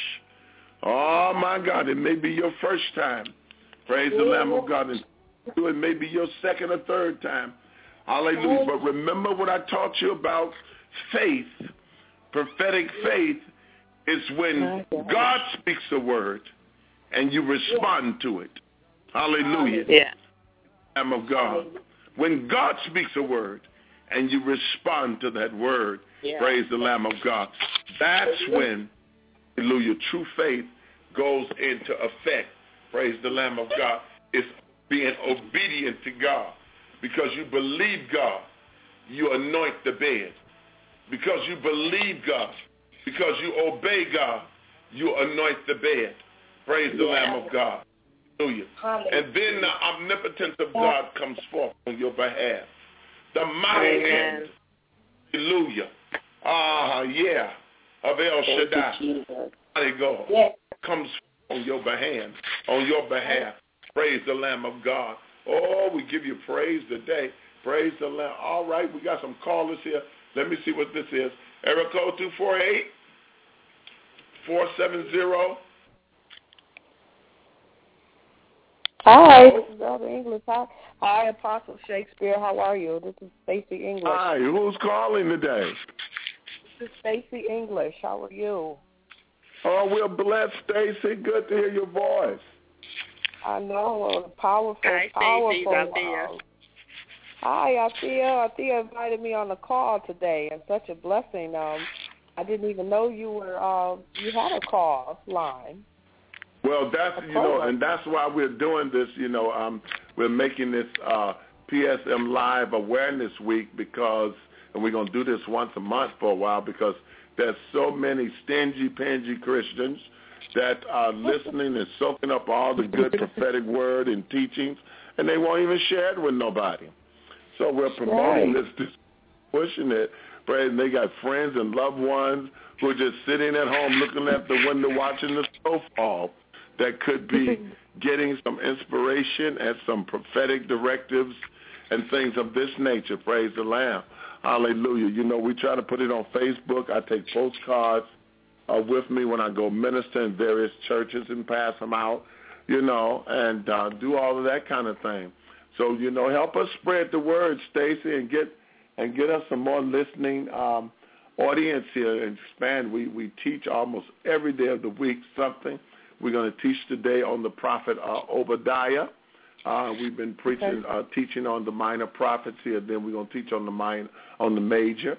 Oh, my God, it may be your first time. Praise the Lamb of God. And it may be your second or third time. Hallelujah. But remember what I taught you about faith. Prophetic faith is when God speaks a word and you respond to it. Hallelujah. Yeah. Lamb of God. When God speaks a word and you respond to that word, yeah. Praise the Lamb of God. That's when, hallelujah, true faith goes into effect. Praise the Lamb of God. It's being obedient to God. Because you believe God, you anoint the bed. Because you believe God, because you obey God, you anoint the bed. Praise the yeah. Lamb of God. Hallelujah. Hallelujah. And then the omnipotence of God comes forth on your behalf. The mighty hand, hallelujah, ah, uh, yeah, of El Shaddai, mighty God, yes. comes on your behalf, on your behalf. Praise the Lamb of God. Oh, we give you praise today. Praise the Lamb. All right, we got some callers here. Let me see what this is. Area code two four eight, four seven zero. Hi, this is Elder English. Hi, Hi, Apostle Shakespeare. How are you? This is Stacy English. Hi, who's calling today? This is Stacy English. How are you? Oh, we're blessed, Stacy. Good to hear your voice. I know, powerful, Hi, powerful. Althea. Um, hi, Althea. Althea invited me on the call today, and such a blessing. Um, I didn't even know you were. Uh, you had a call line. Well, that's you know, and that's why we're doing this. You know, um, we're making this uh, P S M Live Awareness Week because, and we're gonna do this once a month for a while because there's so many stingy, pangy Christians that are listening and soaking up all the good prophetic word and teachings, and they won't even share it with nobody. So we're promoting right. this, this, pushing it. And they got friends and loved ones who are just sitting at home looking at the window watching the snow fall that could be getting some inspiration and some prophetic directives and things of this nature. Praise the Lamb. Hallelujah. You know, we try to put it on Facebook. I take postcards uh, with me when I go minister in various churches and pass them out, you know, and uh, do all of that kind of thing. So, you know, help us spread the word, Stacy, and get and get us some more listening um, audience here and expand. We, we teach almost every day of the week something. We're going to teach today on the prophet uh, Obadiah. Uh, we've been preaching, uh, teaching on the minor prophets here. Then we're going to teach on the minor, on the major,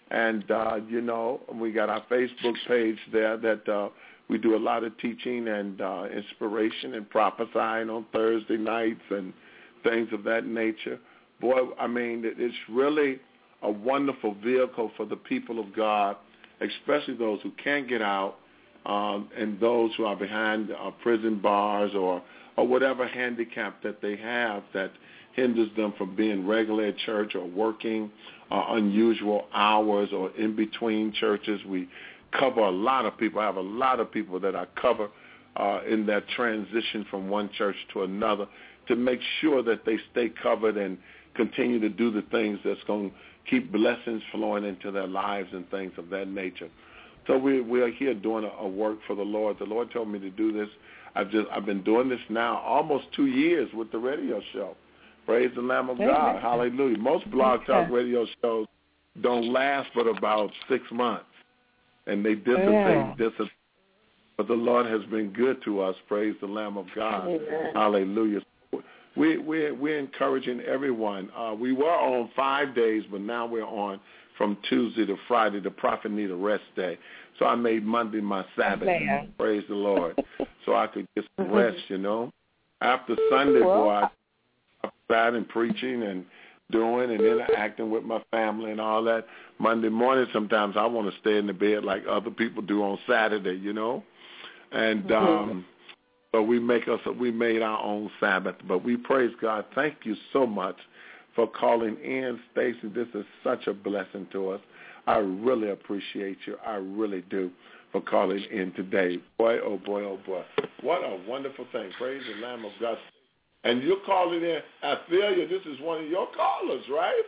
And, uh, you know, we got our Facebook page there that uh, we do a lot of teaching and uh, inspiration and prophesying on Thursday nights and things of that nature. Boy, I mean, it's really a wonderful vehicle for the people of God, especially those who can't get out um, and those who are behind uh, prison bars or, or whatever handicap that they have that hinders them from being regular at church or working uh, unusual hours or in between churches. We cover a lot of people. I have a lot of people that I cover uh, in that transition from one church to another to make sure that they stay covered and continue to do the things that's going to keep blessings flowing into their lives and things of that nature. So we we are here doing a, a work for the Lord. The Lord told me to do this. I've just I've been doing this now almost two years with the radio show. Praise the Lamb of God. Amen. Hallelujah. Most blog talk radio shows don't last but about six months, and they dissipate, yeah. dissipate. But the Lord has been good to us. Praise the Lamb of God. Amen. Hallelujah. We, we're, we're encouraging everyone. Uh, we were on five days, but now we're on from Tuesday to Friday. The prophet need a rest day. So I made Monday my Sabbath. Amen. Praise the Lord. So I could get some rest, you know. After Sunday, well, boy, I sat and preaching and doing and interacting with my family and all that. Monday morning, sometimes I want to stay in the bed like other people do on Saturday, you know. And um, so we make us we made our own Sabbath. But we praise God. Thank you so much for calling in, Stacy. This is such a blessing to us. I really appreciate you. I really do for calling in today. Boy, oh boy, oh boy. What a wonderful thing. Praise the Lamb of God. And you're calling in, Ophelia, this is one of your callers, right?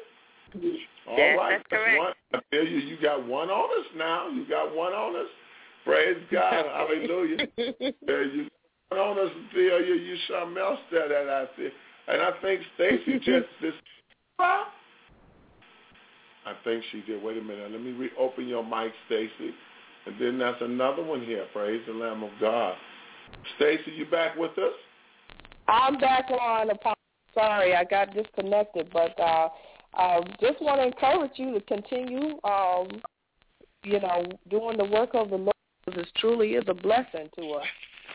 All yes, right. That's correct. One, Ophelia, you got one on us now. You got one on us. Praise God. Hallelujah. Yeah, you got one on us, Ophelia. You something else there that I see. And I think Stacy just this. I think she did. Wait a minute. Let me reopen your mic, Stacy. And then that's another one here. Praise the Lamb of God. Stacy, you back with us? I'm back on. Sorry, I got disconnected, but uh, I just want to encourage you to continue, um, you know, doing the work of the Lord, because it truly is a blessing to us.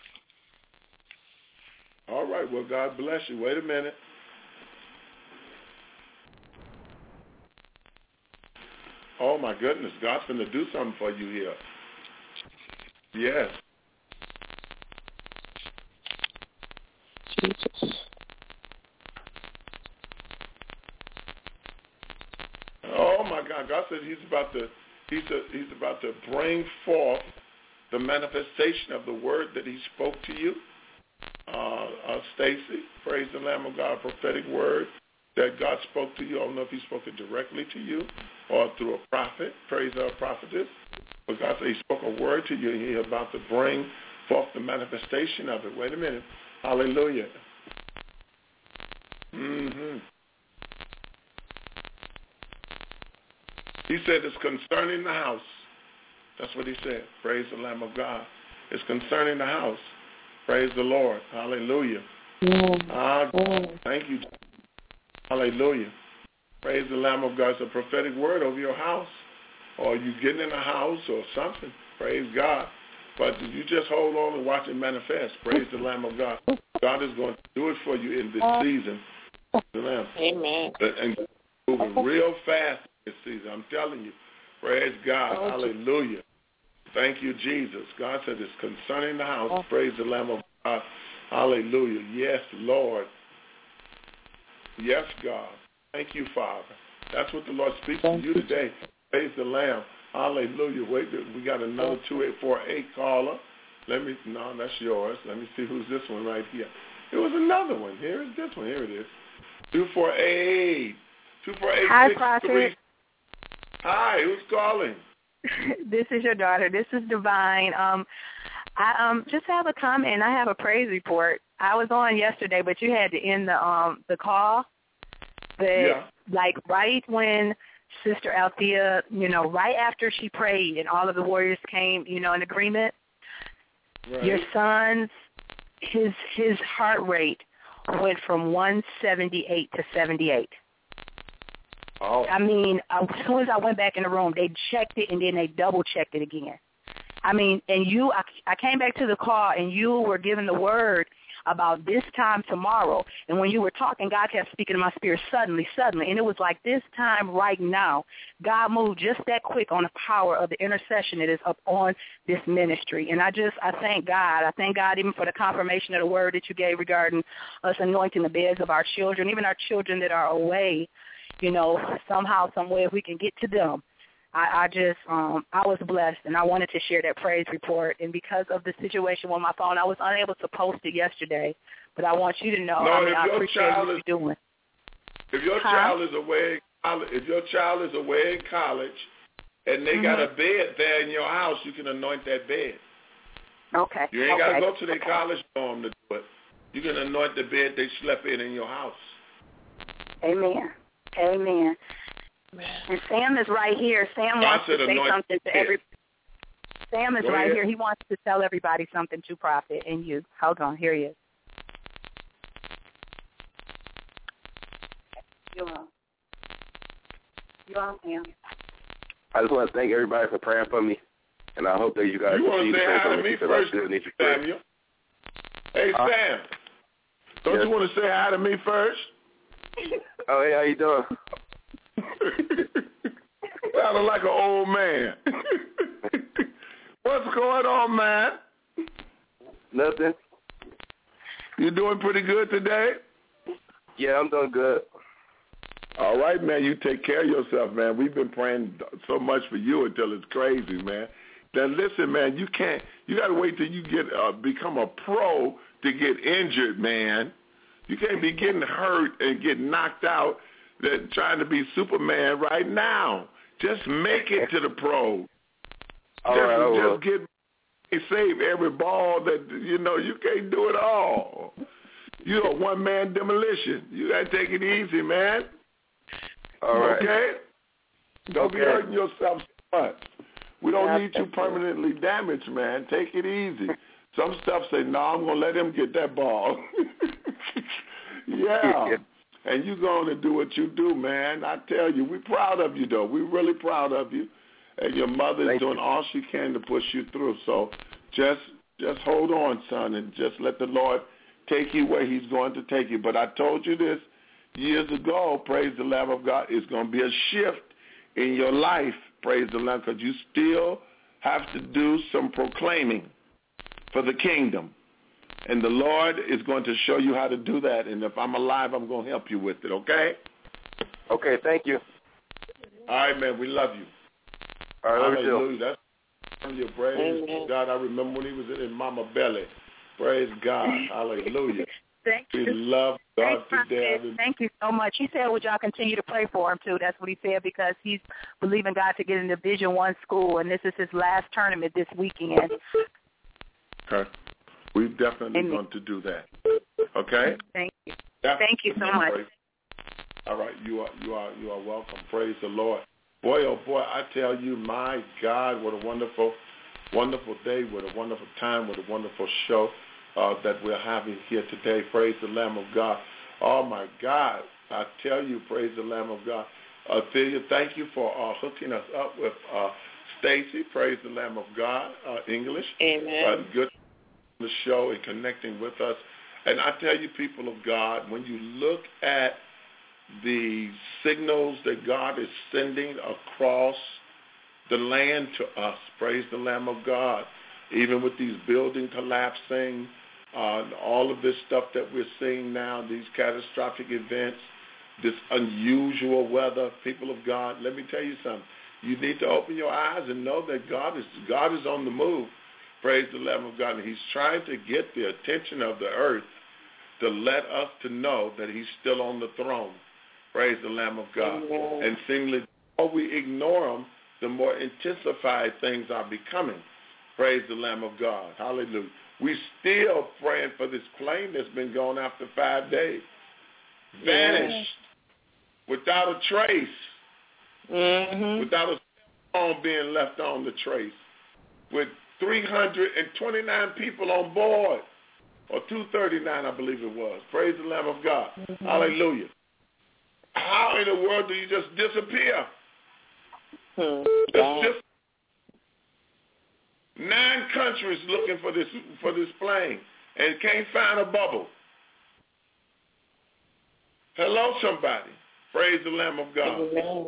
All right. Well, God bless you. Wait a minute. Oh, my goodness. God's going to do something for you here. Yes. Jesus. Oh my God! God said He's about to He's a, He's about to bring forth the manifestation of the word that He spoke to you, uh, uh, Stacy. Praise the Lamb of God! A prophetic word that God spoke to you. I don't know if He spoke it directly to you or through a prophet. Praise our prophetess. But God said He spoke a word to you, and He's about to bring forth the manifestation of it. Wait a minute. Hallelujah. Mm-hmm. He said it's concerning the house. That's what he said. Praise the Lamb of God. It's concerning the house. Praise the Lord. Hallelujah. Mm-hmm. Ah, thank you. Hallelujah. Praise the Lamb of God. It's a prophetic word over your house. Or you getting in a house or something. Praise God. But you just hold on and watch it manifest. Praise the Lamb of God. God is going to do it for you in this season. Amen. And moving real fast this season. I'm telling you. Praise God. Hallelujah. Thank you, Jesus. God said it's concerning the house. Praise the Lamb of God. Hallelujah. Yes, Lord. Yes, God. Thank you, Father. That's what the Lord speaks to you today. Praise the Lamb. Hallelujah. Wait, we got another two eight four eight caller. Let me, no, that's yours. Let me see who's this one right here. It was another one. Here is this one. Here it is. two four eight. two four eight Hi, six Prophet. three. Hi, who's calling? This is your daughter. This is Divine. Um, I um just have a comment. I have a praise report. I was on yesterday, but you had to end the um the call. But Yeah. like right when Sister Althea, you know, right after she prayed and all of the warriors came, you know, in agreement, Right. your son's his his heart rate went from one seventy-eight to seventy-eight. Oh. I mean, as soon as I went back in the room, they checked it and then they double-checked it again. I mean, and you, I, I came back to the car and you were given the word about this time tomorrow. And when you were talking, God kept speaking to my spirit suddenly, suddenly. And it was like this time right now, God moved just that quick on the power of the intercession that is up on this ministry. And I just, I thank God. I thank God even for the confirmation of the word that you gave regarding us anointing the beds of our children, even our children that are away, you know, somehow, some way, if we can get to them. I, I just, um, I was blessed, and I wanted to share that praise report. And because of the situation with my phone, I was unable to post it yesterday. But I want you to know, no, I mean, I appreciate what is, you're doing. If your huh? child is away, if your child is away in college, and they mm-hmm. got a bed there in your house, you can anoint that bed. Okay. You ain't okay. got to go to their college dorm to do it. You can anoint the bed they slept in in your house. Amen. Amen. And Sam is right here. Sam wants to say something to every. Sam is Go right ahead. here. He wants to tell everybody something to Prophet and you. Hold on. Here he is. You're on. You're on, Sam. I just want to thank everybody for praying for me, and I hope that you guys you continue to pray for me, me because first, I still need your Samuel. Hey, huh? Sam. Don't yes. you want to say hi to me first? Oh, hey, how you doing? Sounding like an old man. What's going on, man? Nothing. You doing pretty good today? Yeah, I'm doing good. All right, man. You take care of yourself, man. We've been praying so much for you until it's crazy, man. Then listen, man. You can't. You got to wait till you get uh, become a pro to get injured, man. You can't be getting hurt and getting knocked out than trying to be Superman right now. Just make it to the pro. All just, right, just get save every ball that you know. You can't do it all. You're a one man demolition. You gotta take it easy, man. All right. Okay. Don't okay. be hurting yourself so much. We don't yeah, need you permanently damaged, man. Take it easy. Some stuff say, no, I'm gonna let him get that ball. yeah. And you going to do what you do, man. I tell you, we're proud of you, though. We're really proud of you. And your mother is doing all she can to push you through. So just just hold on, son, and just let the Lord take you where he's going to take you. But I told you this years ago, praise the Lamb of God, it's going to be a shift in your life, praise the Lamb, because you still have to do some proclaiming for the kingdom. And the Lord is going to show you how to do that. And if I'm alive, I'm going to help you with it, okay? Okay, thank you. All right, man, we love you. All right, hallelujah. That's your praise. Amen. God, I remember when he was in his mama belly. Praise God. Hallelujah. Thank we you. We love God Thanks, today. Thank you so much. He said, would y'all continue to pray for him, too? That's what he said, because he's believing God to get into Division One school, and this is his last tournament this weekend. Okay. We're definitely Amen. going to do that. Okay? Thank you. Definitely. Thank you so much. All right. You are you are you are welcome. Praise the Lord. Boy, oh boy, I tell you, my God, what a wonderful, wonderful day, what a wonderful time, what a wonderful show uh, that we're having here today. Praise the Lamb of God. Oh, my God. I tell you, praise the Lamb of God. Uh, Thelia, thank you for uh, hooking us up with uh, Stacy. Praise the Lamb of God, uh, English. Amen. Uh, good the show and connecting with us. And I tell you, people of God, when you look at the signals that God is sending across the land to us, praise the Lamb of God, even with these buildings collapsing, uh, all of this stuff that we're seeing now, these catastrophic events, this unusual weather, people of God, let me tell you something. You need to open your eyes and know that God is God is on the move. Praise the Lamb of God. And he's trying to get the attention of the earth to let us to know that he's still on the throne. Praise the Lamb of God. Amen. And seemingly, the more we ignore him, the more intensified things are becoming. Praise the Lamb of God. Hallelujah. We still praying for this plane that's been gone after five days. Vanished. Yeah. Without a trace. Mm-hmm. Without a cell phone being left on the trace. With three hundred twenty-nine people on board, or two thirty-nine, I believe it was. Praise the Lamb of God. Mm-hmm. Hallelujah. how in the world do you just disappear? Hmm. It's just nine countries looking for this for this plane and can't find a bubble. Hello, somebody. Praise the Lamb of God. Amen.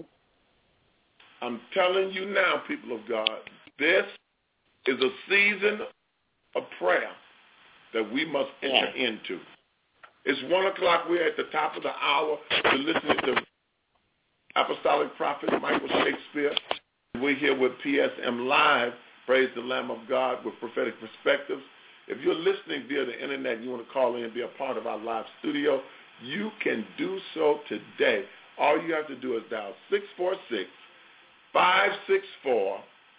I'm telling you now, people of God, this is a season of prayer that we must enter yeah. into. It's one o'clock. We're at the top of the hour. We're listening to Apostolic Prophet Michael Shakespeare. We're here with P S M Live. Praise the Lamb of God with prophetic perspectives. If you're listening via the internet and you want to call in and be a part of our live studio, you can do so today. All you have to do is dial six four six, five six four,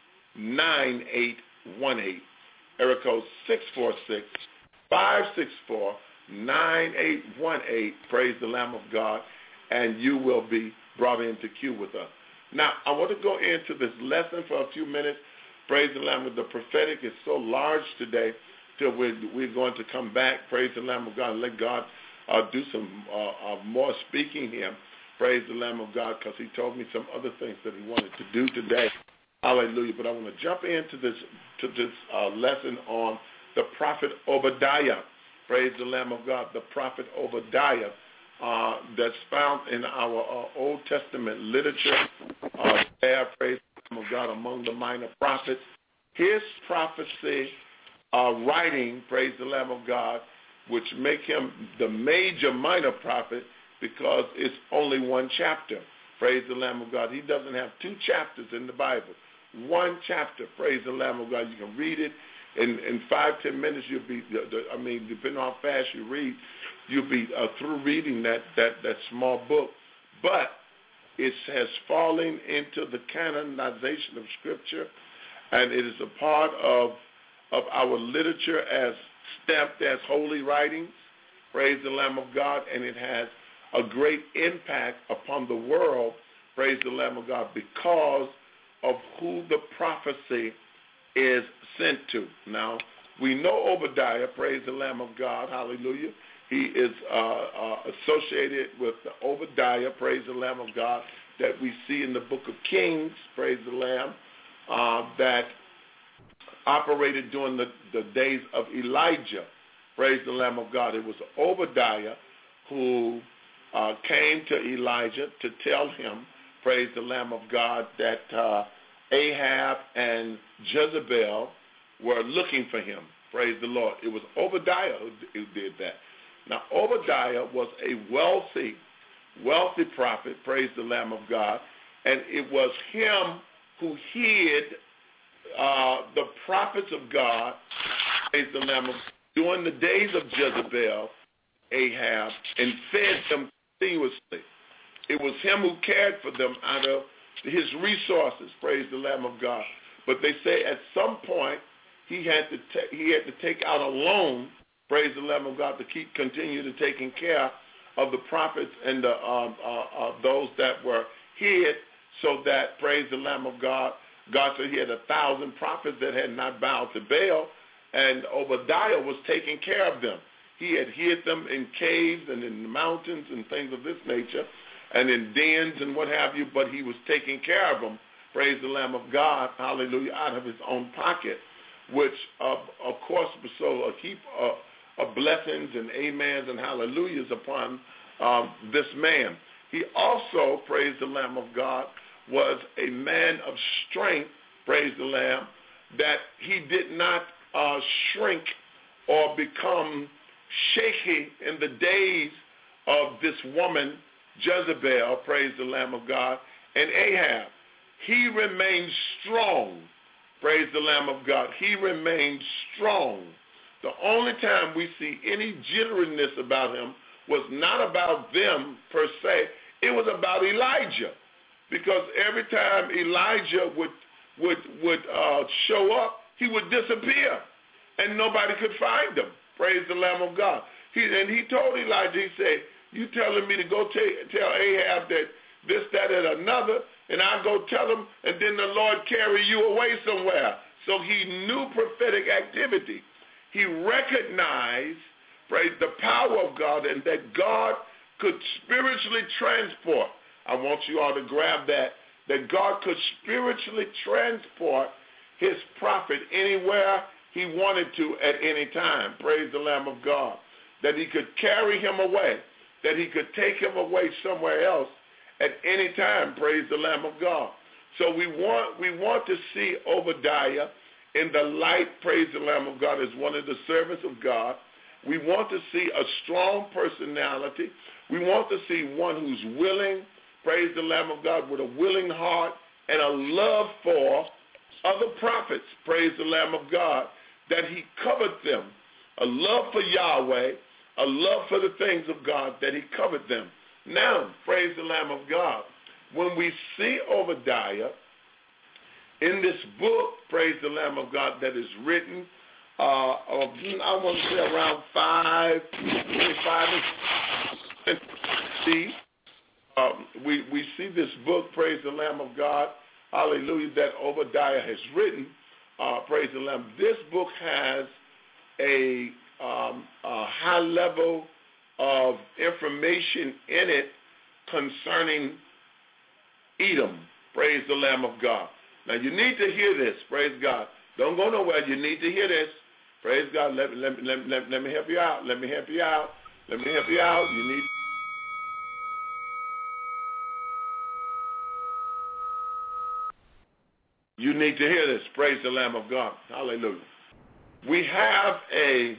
nine eight one eight. Area code six four six, five six four, nine eight one eight. Praise the Lamb of God, and you will be brought into queue with us. Now, I want to go into this lesson for a few minutes. Praise the Lamb of the prophetic is so large today till we're, we're going to come back. Praise the Lamb of God and let God uh, do some uh, uh, more speaking here. Praise the Lamb of God, because he told me some other things that he wanted to do today. Hallelujah. But I want to jump into this to this uh, lesson on the prophet Obadiah. Praise the Lamb of God, the prophet Obadiah. Uh, that's found in our uh, Old Testament literature. Uh, there, praise the Lamb of God, among the minor prophets. His prophecy uh, writing, praise the Lamb of God, which make him the major minor prophet because it's only one chapter. Praise the Lamb of God. He doesn't have two chapters in the Bible. One chapter. Praise the Lamb of God. You can read it. In, in five, ten minutes, you'll be, I mean, depending on how fast you read, you'll be uh, through reading that, that, that small book. But it has fallen into the canonization of Scripture, and it is a part of, of our literature as stamped as holy writings. Praise the Lamb of God. And it has a great impact upon the world, praise the Lamb of God, because of who the prophecy is sent to. Now, we know Obadiah, praise the Lamb of God, hallelujah. He is uh, uh, associated with the Obadiah, praise the Lamb of God, that we see in the book of Kings, praise the Lamb, uh, that operated during the, the days of Elijah, praise the Lamb of God. It was Obadiah who uh, came to Elijah to tell him, praise the Lamb of God, that uh, Ahab and Jezebel were looking for him. Praise the Lord. It was Obadiah who, who did that. Now, Obadiah was a wealthy, wealthy prophet, praise the Lamb of God, and it was him who hid uh, the prophets of God, praise the Lamb of God, during the days of Jezebel, Ahab, and fed them continuously. It was him who cared for them out of his resources, praise the Lamb of God. But they say at some point he had to ta- he had to take out a loan, praise the Lamb of God, to keep continue to taking care of the prophets and the, uh, uh, uh, those that were hid, so that, praise the Lamb of God, God said he had a thousand prophets that had not bowed to Baal, and Obadiah was taking care of them. He had hid them in caves and in the mountains and things of this nature, and in dens and what have you, but he was taking care of them, praise the Lamb of God, hallelujah, out of his own pocket, which, uh, of course, bestowed a heap of, of blessings and amens and hallelujahs upon um, this man. He also, praise the Lamb of God, was a man of strength, praise the Lamb, that he did not uh, shrink or become shaky in the days of this woman, Jezebel, praise the Lamb of God, and Ahab. He remained strong, praise the Lamb of God. He remained strong. The only time we see any jitteriness about him was not about them per se. It was about Elijah, because every time Elijah would would would uh, show up, he would disappear, and nobody could find him. Praise the Lamb of God. He, and he told Elijah, he said, you telling me to go t- tell Ahab that this, that, and another, and I'll go tell him, and then the Lord carry you away somewhere. So he knew prophetic activity. He recognized, praise, the power of God, and that God could spiritually transport. I want you all to grab that, that God could spiritually transport his prophet anywhere he wanted to at any time. Praise the Lamb of God. That he could carry him away, that he could take him away somewhere else at any time. Praise the Lamb of God. So we want we want to see Obadiah in the light, praise the Lamb of God, as one of the servants of God. We want to see a strong personality. We want to see one who's willing, praise the Lamb of God, with a willing heart and a love for other prophets, praise the Lamb of God, that he covered them. A love for Yahweh, a love for the things of God, that he covered them. Now, praise the Lamb of God, when we see Obadiah in this book, praise the Lamb of God, that is written, uh, of, I want to say around five, twenty-five, and see, um, we, we see this book, praise the Lamb of God, hallelujah, that Obadiah has written, uh, praise the Lamb. This book has a, um, a high level of information in it concerning Edom, praise the Lamb of God. Now, you need to hear this, praise God. Don't go nowhere. You need to hear this. Praise God. Let, let, let, let, let me help you out. Let me help you out. Let me help you out. You need You need to hear this. Praise the Lamb of God. Hallelujah. We have a,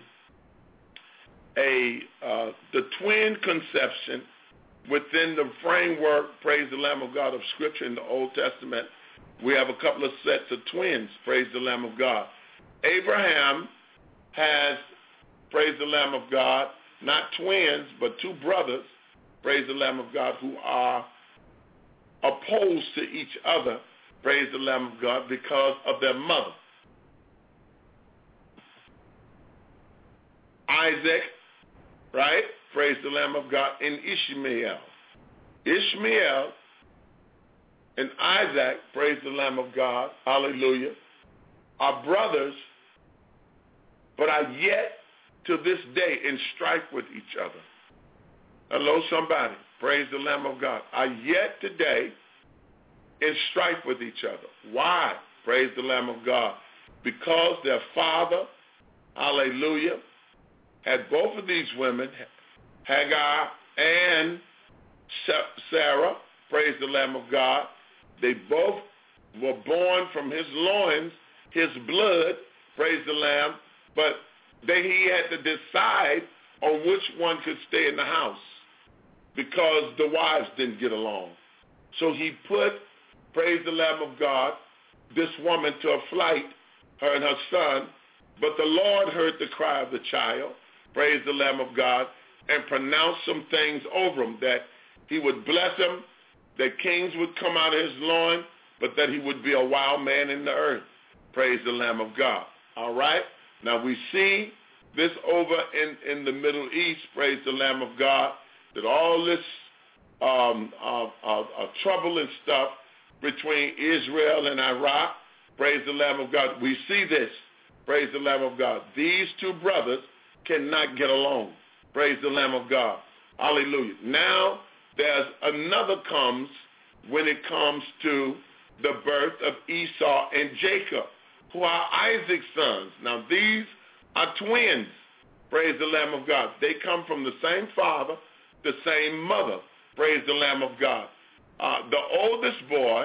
a uh, the twin conception within the framework, praise the Lamb of God, of Scripture in the Old Testament. We have a couple of sets of twins, praise the Lamb of God. Abraham has, praise the Lamb of God, not twins, but two brothers, praise the Lamb of God, who are opposed to each other, praise the Lamb of God, because of their mother. Isaac, right? Praise the Lamb of God, and Ishmael. Ishmael and Isaac, praise the Lamb of God, hallelujah, are brothers, but are yet to this day in strife with each other. Hello, somebody, praise the Lamb of God, are yet today in strife with each other. Why? Praise the Lamb of God. Because their father, hallelujah, had both of these women, Hagar and Sarah, praise the Lamb of God. They both were born from his loins, his blood, praise the Lamb, but they, he had to decide on which one could stay in the house because the wives didn't get along. So he put, praise the Lamb of God, this woman to a flight, her and her son, but the Lord heard the cry of the child, praise the Lamb of God, and pronounced some things over him, that he would bless him, that kings would come out of his loin, but that he would be a wild man in the earth. Praise the Lamb of God. All right? Now we see this over in, in the Middle East, praise the Lamb of God, that all this um, uh, uh, uh, trouble and stuff between Israel and Iraq, praise the Lamb of God. We see this, praise the Lamb of God. These two brothers cannot get along. Praise the Lamb of God. Hallelujah. Now, there's another comes when it comes to the birth of Esau and Jacob, who are Isaac's sons. Now, these are twins. Praise the Lamb of God. They come from the same father, the same mother. Praise the Lamb of God. Uh, the oldest boy,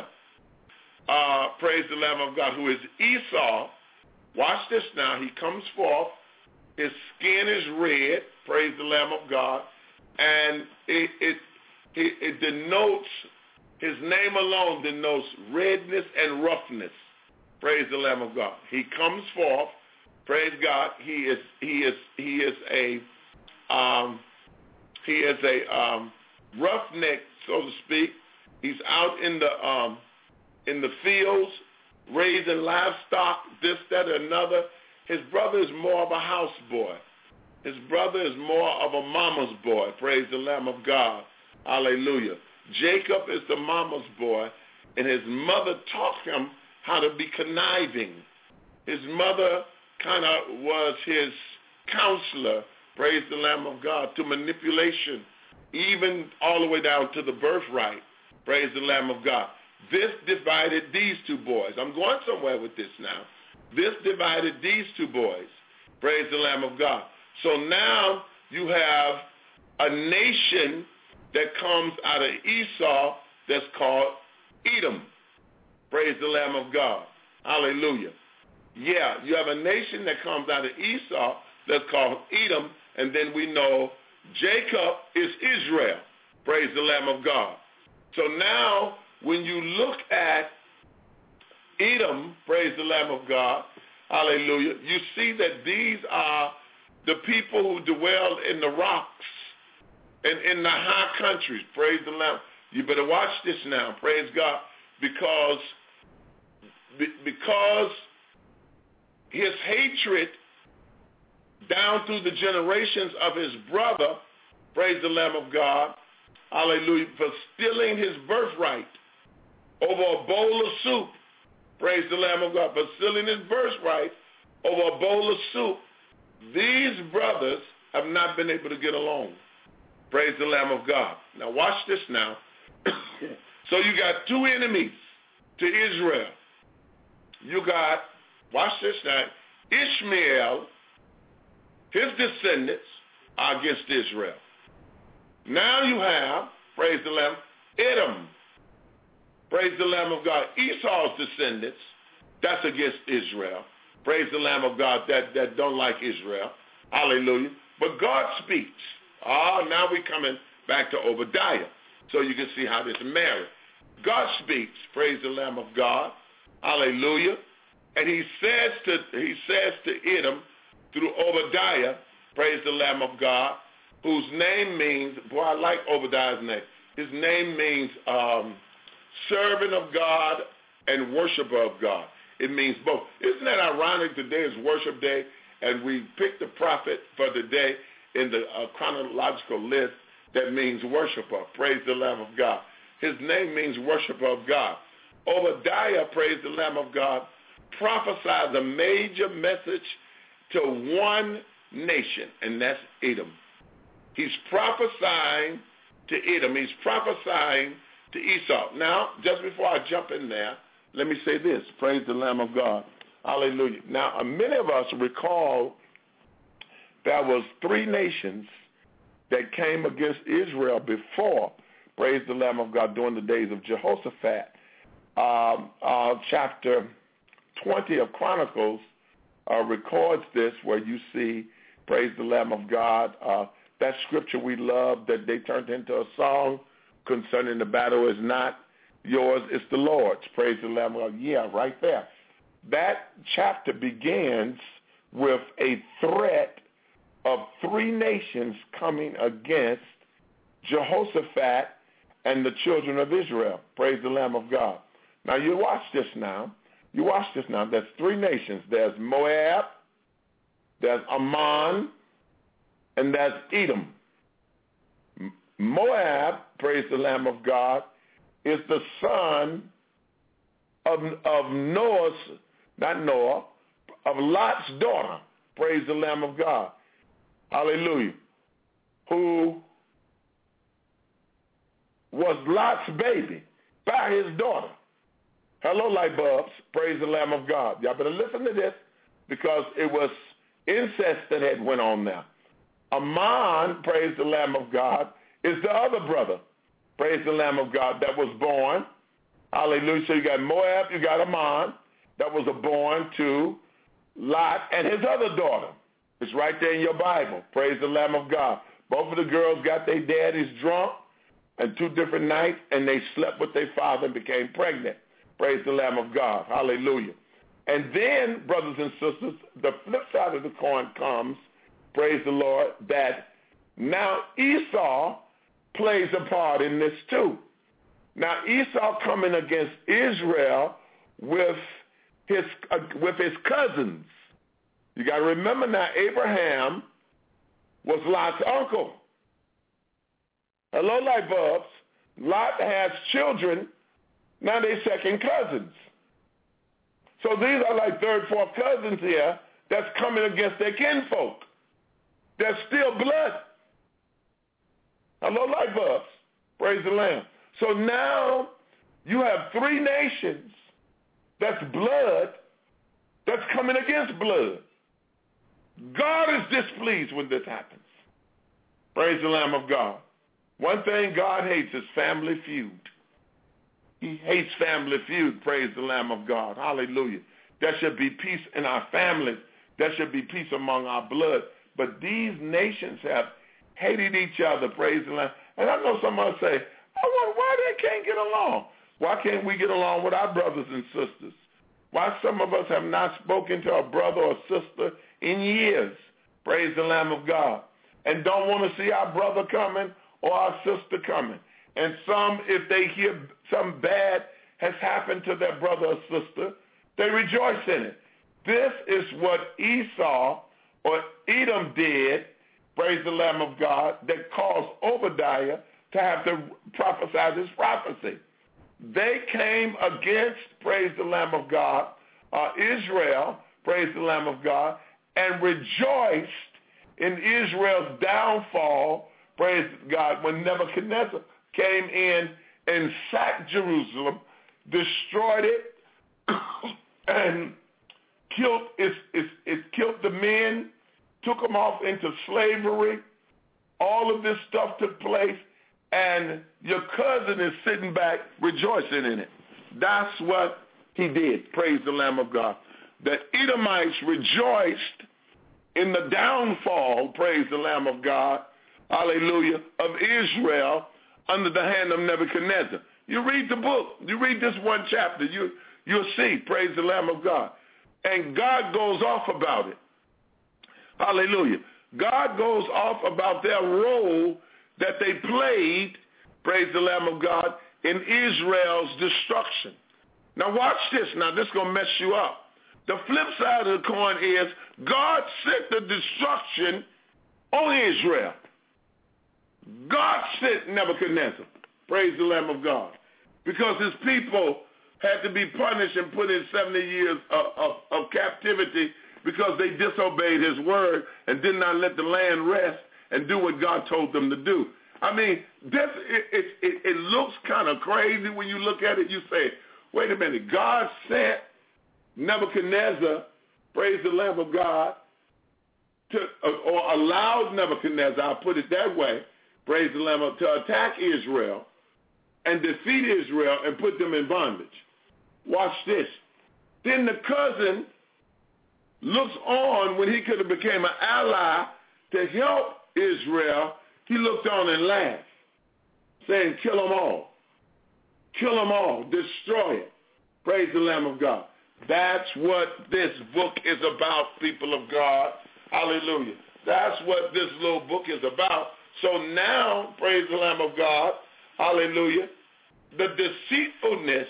uh, praise the Lamb of God, who is Esau, watch this now, he comes forth, his skin is red, praise the Lamb of God, and it, it, it, it denotes, his name alone denotes redness and roughness, praise the Lamb of God. He comes forth, praise God, he is, he is, he is a, um, he is a um, roughneck, so to speak. He's out in the um, in the fields, raising livestock, this, that, or another. His brother is more of a house boy. His brother is more of a mama's boy. Praise the Lamb of God. Hallelujah. Jacob is the mama's boy, and his mother taught him how to be conniving. His mother kind of was his counselor, praise the Lamb of God, to manipulation even all the way down to the birthright. Praise the Lamb of God. This divided these two boys. I'm going somewhere with this now. This divided these two boys. Praise the Lamb of God. So now you have a nation that comes out of Esau that's called Edom. Praise the Lamb of God. Hallelujah. Yeah, you have a nation that comes out of Esau that's called Edom, and then we know Jacob is Israel. Praise the Lamb of God. So now when you look at Edom, praise the Lamb of God, hallelujah, you see that these are the people who dwell in the rocks and in the high countries. Praise the Lamb. You better watch this now, praise God, because, because his hatred down through the generations of his brother, praise the Lamb of God, hallelujah, for stealing his birthright over a bowl of soup, praise the Lamb of God, for stealing his birthright over a bowl of soup, these brothers have not been able to get along. Praise the Lamb of God. Now watch this now. So you got two enemies to Israel. You got, watch this now, Ishmael, his descendants are against Israel. Now you have, praise the Lamb, Edom, praise the Lamb of God, Esau's descendants, that's against Israel. Praise the Lamb of God that, that don't like Israel. Hallelujah. But God speaks. Ah, now we're coming back to Obadiah. So you can see how this is married. God speaks, praise the Lamb of God. Hallelujah. And he says to he says to Edom through Obadiah, praise the Lamb of God, whose name means, boy, I like Obadiah's name. His name means um, servant of God and worshiper of God. It means both. Isn't that ironic? Today is worship day, and we picked the prophet for the day in the uh, chronological list that means worshiper. Praise the Lamb of God. His name means worshiper of God. Obadiah, praise the Lamb of God, prophesies a major message to one nation, and that's Edom. He's prophesying to Edom. He's prophesying to Esau. Now, just before I jump in there, let me say this. Praise the Lamb of God. Hallelujah. Now, many of us recall there was three nations that came against Israel before, praise the Lamb of God, during the days of Jehoshaphat. Um, uh, chapter twenty of Chronicles uh, records this, where you see, praise the Lamb of God, uh, that scripture we love that they turned into a song concerning the battle is not yours, it's the Lord's. Praise the Lamb of God. Yeah, right there. That chapter begins with a threat of three nations coming against Jehoshaphat and the children of Israel. Praise the Lamb of God. Now you watch this now. You watch this now. There's three nations. There's Moab, there's Ammon, and there's Edom. Moab, praise the Lamb of God, is the son of, of Noah's, not Noah, of Lot's daughter, praise the Lamb of God. Hallelujah. Who was Lot's baby by his daughter. Hello, light bulbs. Praise the Lamb of God. Y'all better listen to this because it was incest that had went on there. Ammon, praise the Lamb of God, is the other brother, praise the Lamb of God, that was born. Hallelujah. So you got Moab, you got Ammon, that was born to Lot and his other daughter. It's right there in your Bible. Praise the Lamb of God. Both of the girls got their daddies drunk and two different nights, and they slept with their father and became pregnant. Praise the Lamb of God. Hallelujah. And then, brothers and sisters, the flip side of the coin comes, praise the Lord, that now Esau plays a part in this too. Now Esau coming against Israel with his uh, with his cousins. You got to remember now, Abraham was Lot's uncle. Hello, light bulbs. Lot has children. Now they're second cousins. So these are like third, fourth cousins here that's coming against their kinfolk. They're still blood. Hello, light bulbs. Praise the Lamb. So now you have three nations that's blood that's coming against blood. God is displeased when this happens. Praise the Lamb of God. One thing God hates is family feud. He hates family feud. Praise the Lamb of God. Hallelujah. There should be peace in our families. There should be peace among our blood. But these nations have hated each other. Praise the Lamb. And I know some of us say, I wonder why they can't get along. Why can't we get along with our brothers and sisters? Why some of us have not spoken to a brother or sister in years. Praise the Lamb of God. And don't want to see our brother coming or our sister coming. And some, if they hear something bad has happened to their brother or sister, they rejoice in it. This is what Esau or Edom did, praise the Lamb of God, that caused Obadiah to have to prophesy this prophecy. They came against, praise the Lamb of God, uh, Israel, praise the Lamb of God, and rejoiced in Israel's downfall, praise God, when Nebuchadnezzar came in and sacked Jerusalem, destroyed it, and killed it, it, it killed the men, took them off into slavery. All of this stuff took place, and your cousin is sitting back rejoicing in it. That's what he did. Praise the Lamb of God. The Edomites rejoiced in the downfall, praise the Lamb of God, hallelujah, of Israel under the hand of Nebuchadnezzar. You read the book. You read this one chapter. You, you'll see, praise the Lamb of God. And God goes off about it. Hallelujah. God goes off about their role that they played, praise the Lamb of God, in Israel's destruction. Now watch this. Now this is going to mess you up. The flip side of the coin is God sent the destruction on Israel. God sent Nebuchadnezzar, praise the Lamb of God, because his people had to be punished and put in seventy years of, of, of captivity because they disobeyed his word and did not let the land rest and do what God told them to do. I mean, this it, it, it, it looks kind of crazy when you look at it. You say, wait a minute, God sent Nebuchadnezzar, praise the Lamb of God, to, or allowed Nebuchadnezzar, I'll put it that way, praise the Lamb of, to attack Israel and defeat Israel and put them in bondage. Watch this. Then the cousin looks on when he could have became an ally to help Israel. He looked on and laughed, saying, kill them all. Kill them all. Destroy it. Praise the Lamb of God. That's what this book is about, people of God. Hallelujah. That's what this little book is about. So now, praise the Lamb of God, hallelujah, the deceitfulness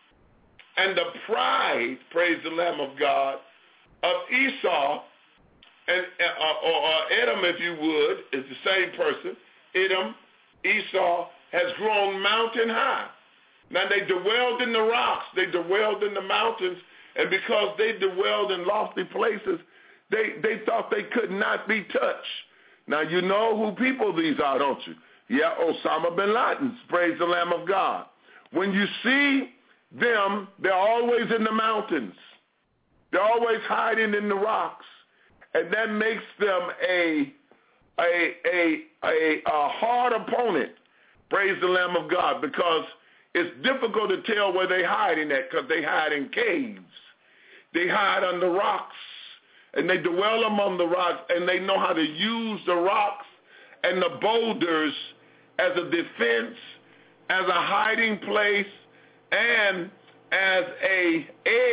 and the pride, praise the Lamb of God, of Esau, and uh, or, or Edom, if you would, is the same person. Edom, Esau, has grown mountain high. Now they dwelled in the rocks, they dwelled in the mountains, and because they dwelled in lofty places, they, they thought they could not be touched. Now you know who people these are, don't you? Yeah, Osama bin Laden, praise the Lamb of God. When you see them, they're always in the mountains. They're always hiding in the rocks. And that makes them a, a, a, a, a hard opponent, praise the Lamb of God, because it's difficult to tell where they hide in that because they hide in caves. They hide under rocks, and they dwell among the rocks, and they know how to use the rocks and the boulders as a defense, as a hiding place, and as a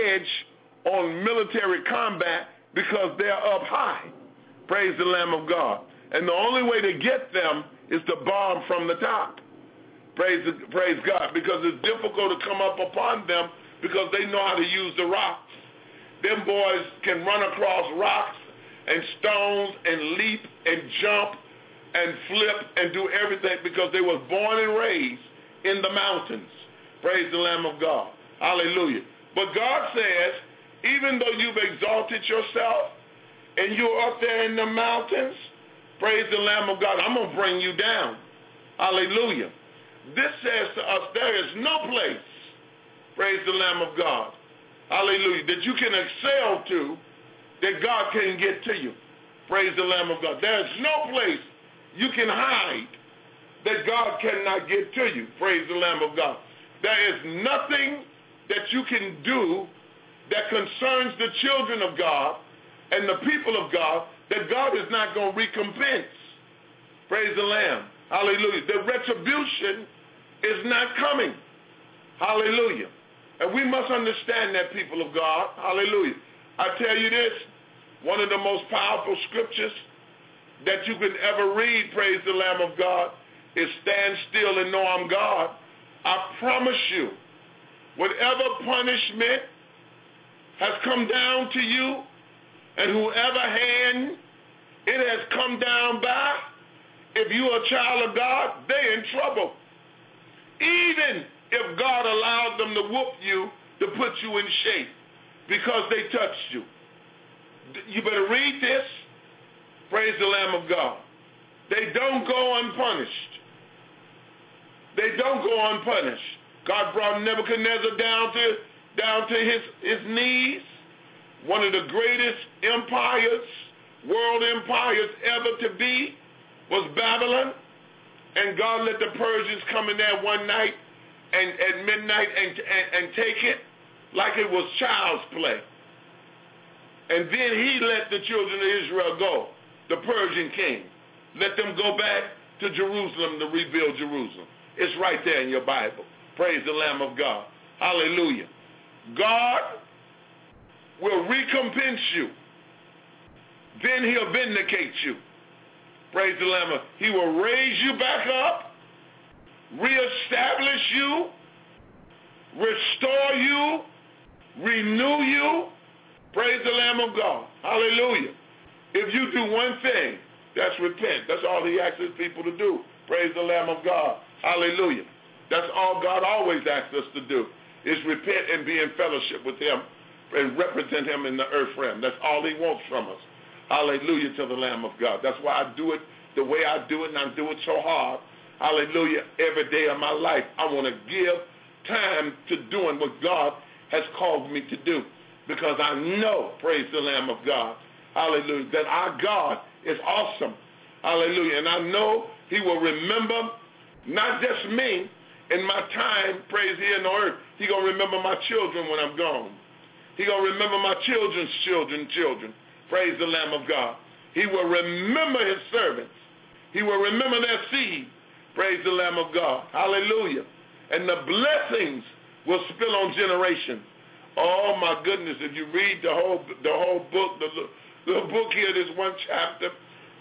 edge on military combat because they're up high. Praise the Lamb of God. And the only way to get them is to bomb from the top. Praise, praise God, because it's difficult to come up upon them because they know how to use the rocks. Them boys can run across rocks and stones and leap and jump and flip and do everything because they were born and raised in the mountains. Praise the Lamb of God. Hallelujah. But God says, even though you've exalted yourself and you're up there in the mountains, praise the Lamb of God, I'm going to bring you down. Hallelujah. This says to us, there is no place, praise the Lamb of God, hallelujah, that you can excel to that God can get to you. Praise the Lamb of God. There is no place you can hide that God cannot get to you. Praise the Lamb of God. There is nothing that you can do that concerns the children of God and the people of God that God is not going to recompense. Praise the Lamb. Hallelujah. The retribution is not coming. Hallelujah. And we must understand that, people of God. Hallelujah. I tell you this, one of the most powerful scriptures that you can ever read, praise the Lamb of God, is stand still and know I'm God. I promise you, whatever punishment has come down to you and whoever hand it has come down by, if you're a child of God, they're in trouble. Even if God allowed them to whoop you to put you in shape because they touched you. You better read this. Praise the Lamb of God. They don't go unpunished. They don't go unpunished. God brought Nebuchadnezzar down to down to his, his knees. One of the greatest empires, world empires ever to be, was Babylon. And God let the Persians come in there one night and at midnight and, and, and take it like it was child's play. And then he let the children of Israel go, the Persian king. Let them go back to Jerusalem to rebuild Jerusalem. It's right there in your Bible. Praise the Lamb of God. Hallelujah. God will recompense you. Then he'll vindicate you. Praise the Lamb of God. He will raise you back up, reestablish you, restore you, renew you. Praise the Lamb of God. Hallelujah. If you do one thing, that's repent. That's all he asks his people to do. Praise the Lamb of God. Hallelujah. That's all God always asks us to do, is repent and be in fellowship with him and represent him in the earth realm. That's all he wants from us. Hallelujah to the Lamb of God. That's why I do it the way I do it, and I do it so hard. Hallelujah. Every day of my life, I want to give time to doing what God has called me to do, because I know, praise the Lamb of God, hallelujah, that our God is awesome. Hallelujah. And I know he will remember not just me in my time, praise here on the earth. He going to remember my children when I'm gone. He going to remember my children's children, children. Praise the Lamb of God. He will remember his servants. He will remember their seed. Praise the Lamb of God. Hallelujah. And the blessings will spill on generations. Oh my goodness, if you read the whole the whole book, the, the book here, this one chapter,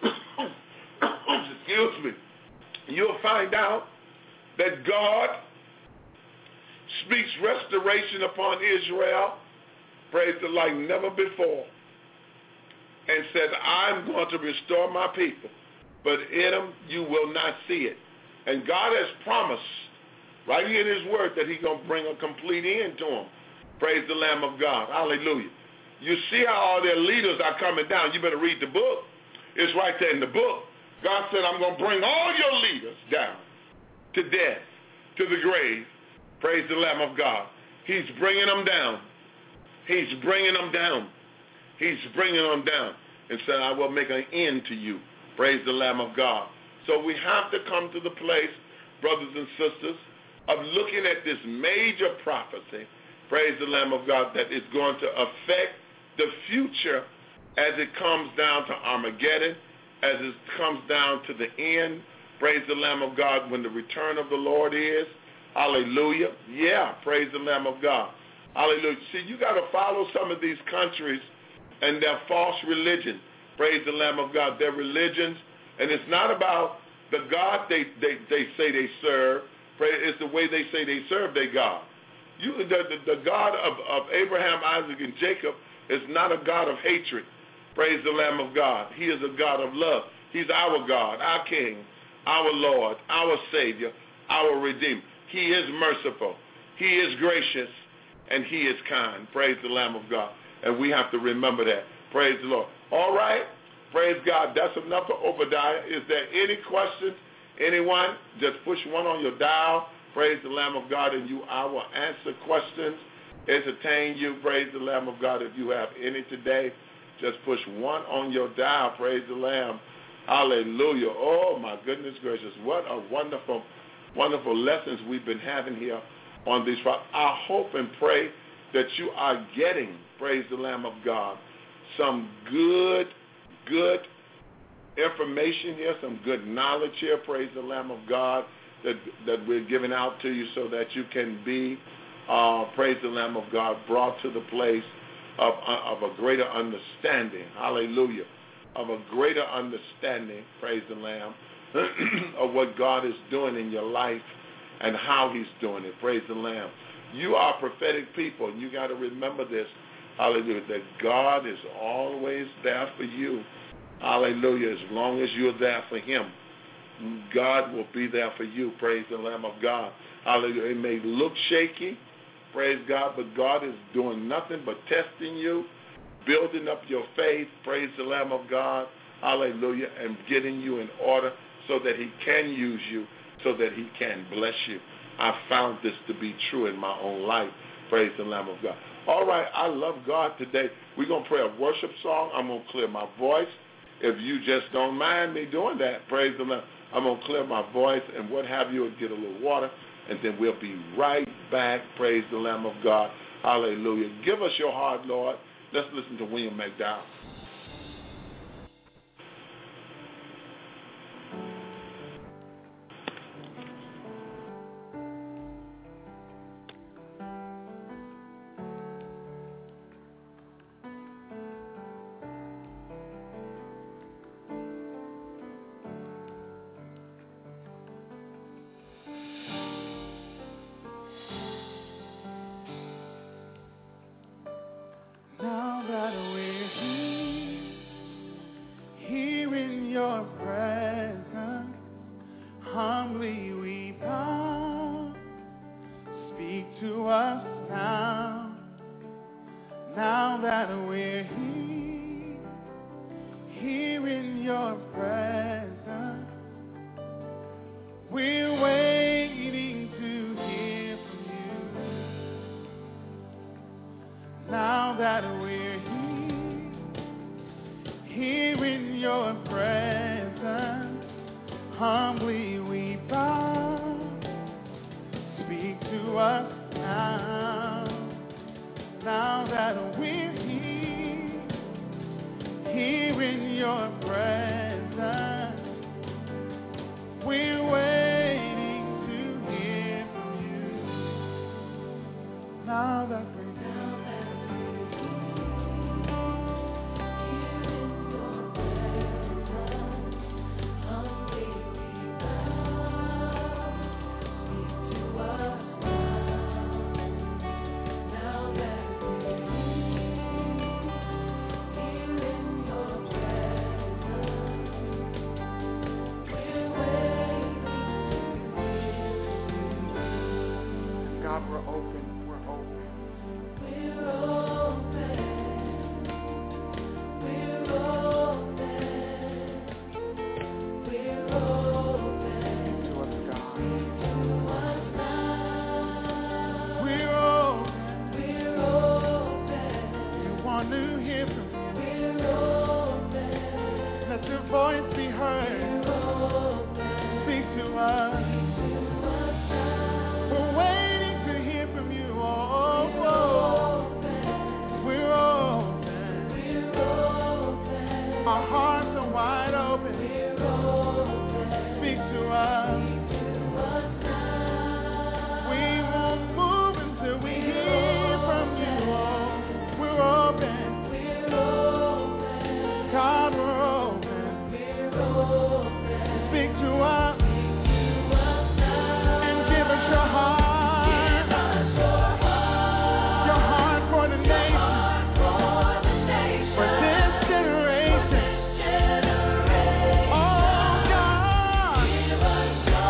excuse me, you'll find out that God speaks restoration upon Israel, praise the like never before, and said, I'm going to restore my people, but Edom, you will not see it. And God has promised right here in his word that he's going to bring a complete end to them. Praise the Lamb of God. Hallelujah. You see how all their leaders are coming down. You better read the book. It's right there in the book. God said, I'm going to bring all your leaders down to death, to the grave. Praise the Lamb of God. He's bringing them down. He's bringing them down. He's bringing them down and said, I will make an end to you. Praise the Lamb of God. So we have to come to the place, brothers and sisters, of looking at this major prophecy, praise the Lamb of God, that is going to affect the future as it comes down to Armageddon, as it comes down to the end. Praise the Lamb of God, when the return of the Lord is. Hallelujah. Yeah, praise the Lamb of God. Hallelujah. See, you got to follow some of these countries and their false religion. Praise the Lamb of God. Their religions, and it's not about the God they, they, they say they serve. It's the way they say they serve their God. You, the, the, the God of, of Abraham, Isaac, and Jacob is not a God of hatred. Praise the Lamb of God. He is a God of love. He's our God, our King, our Lord, our Savior, our Redeemer. He is merciful. He is gracious, and he is kind. Praise the Lamb of God. And we have to remember that. Praise the Lord. All right. Praise God. That's enough for Obadiah. Is there any questions, Anyone? Just push one on your dial. Praise the Lamb of God, and you, I will answer questions, entertain you. Praise the Lamb of God. If you have any today, just push one on your dial. Praise the Lamb. Hallelujah. Oh, my goodness gracious. What a wonderful, wonderful lessons we've been having here on these Fridays. I hope and pray that you are getting, praise the Lamb of God, some good, good information here, some good knowledge here, praise the Lamb of God, that that we're giving out to you so that you can be, uh, praise the Lamb of God, brought to the place of, of a greater understanding, hallelujah, of a greater understanding, praise the Lamb, of what God is doing in your life and how he's doing it, praise the Lamb. You are prophetic people, and you got to remember this, hallelujah, that God is always there for you, hallelujah, as long as you're there for him. God will be there for you, praise the Lamb of God, hallelujah. It may look shaky, praise God, but God is doing nothing but testing you, building up your faith, praise the Lamb of God, hallelujah, and getting you in order so that he can use you, so that he can bless you. I found this to be true in my own life, praise the Lamb of God. All right, I love God today. We're going to pray a worship song. I'm going to clear my voice. If you just don't mind me doing that, praise the Lamb, I'm going to clear my voice and what have you, and get a little water, and then we'll be right back, praise the Lamb of God, hallelujah. Give us your heart, Lord. Let's listen to William McDowell. Generation. Oh God.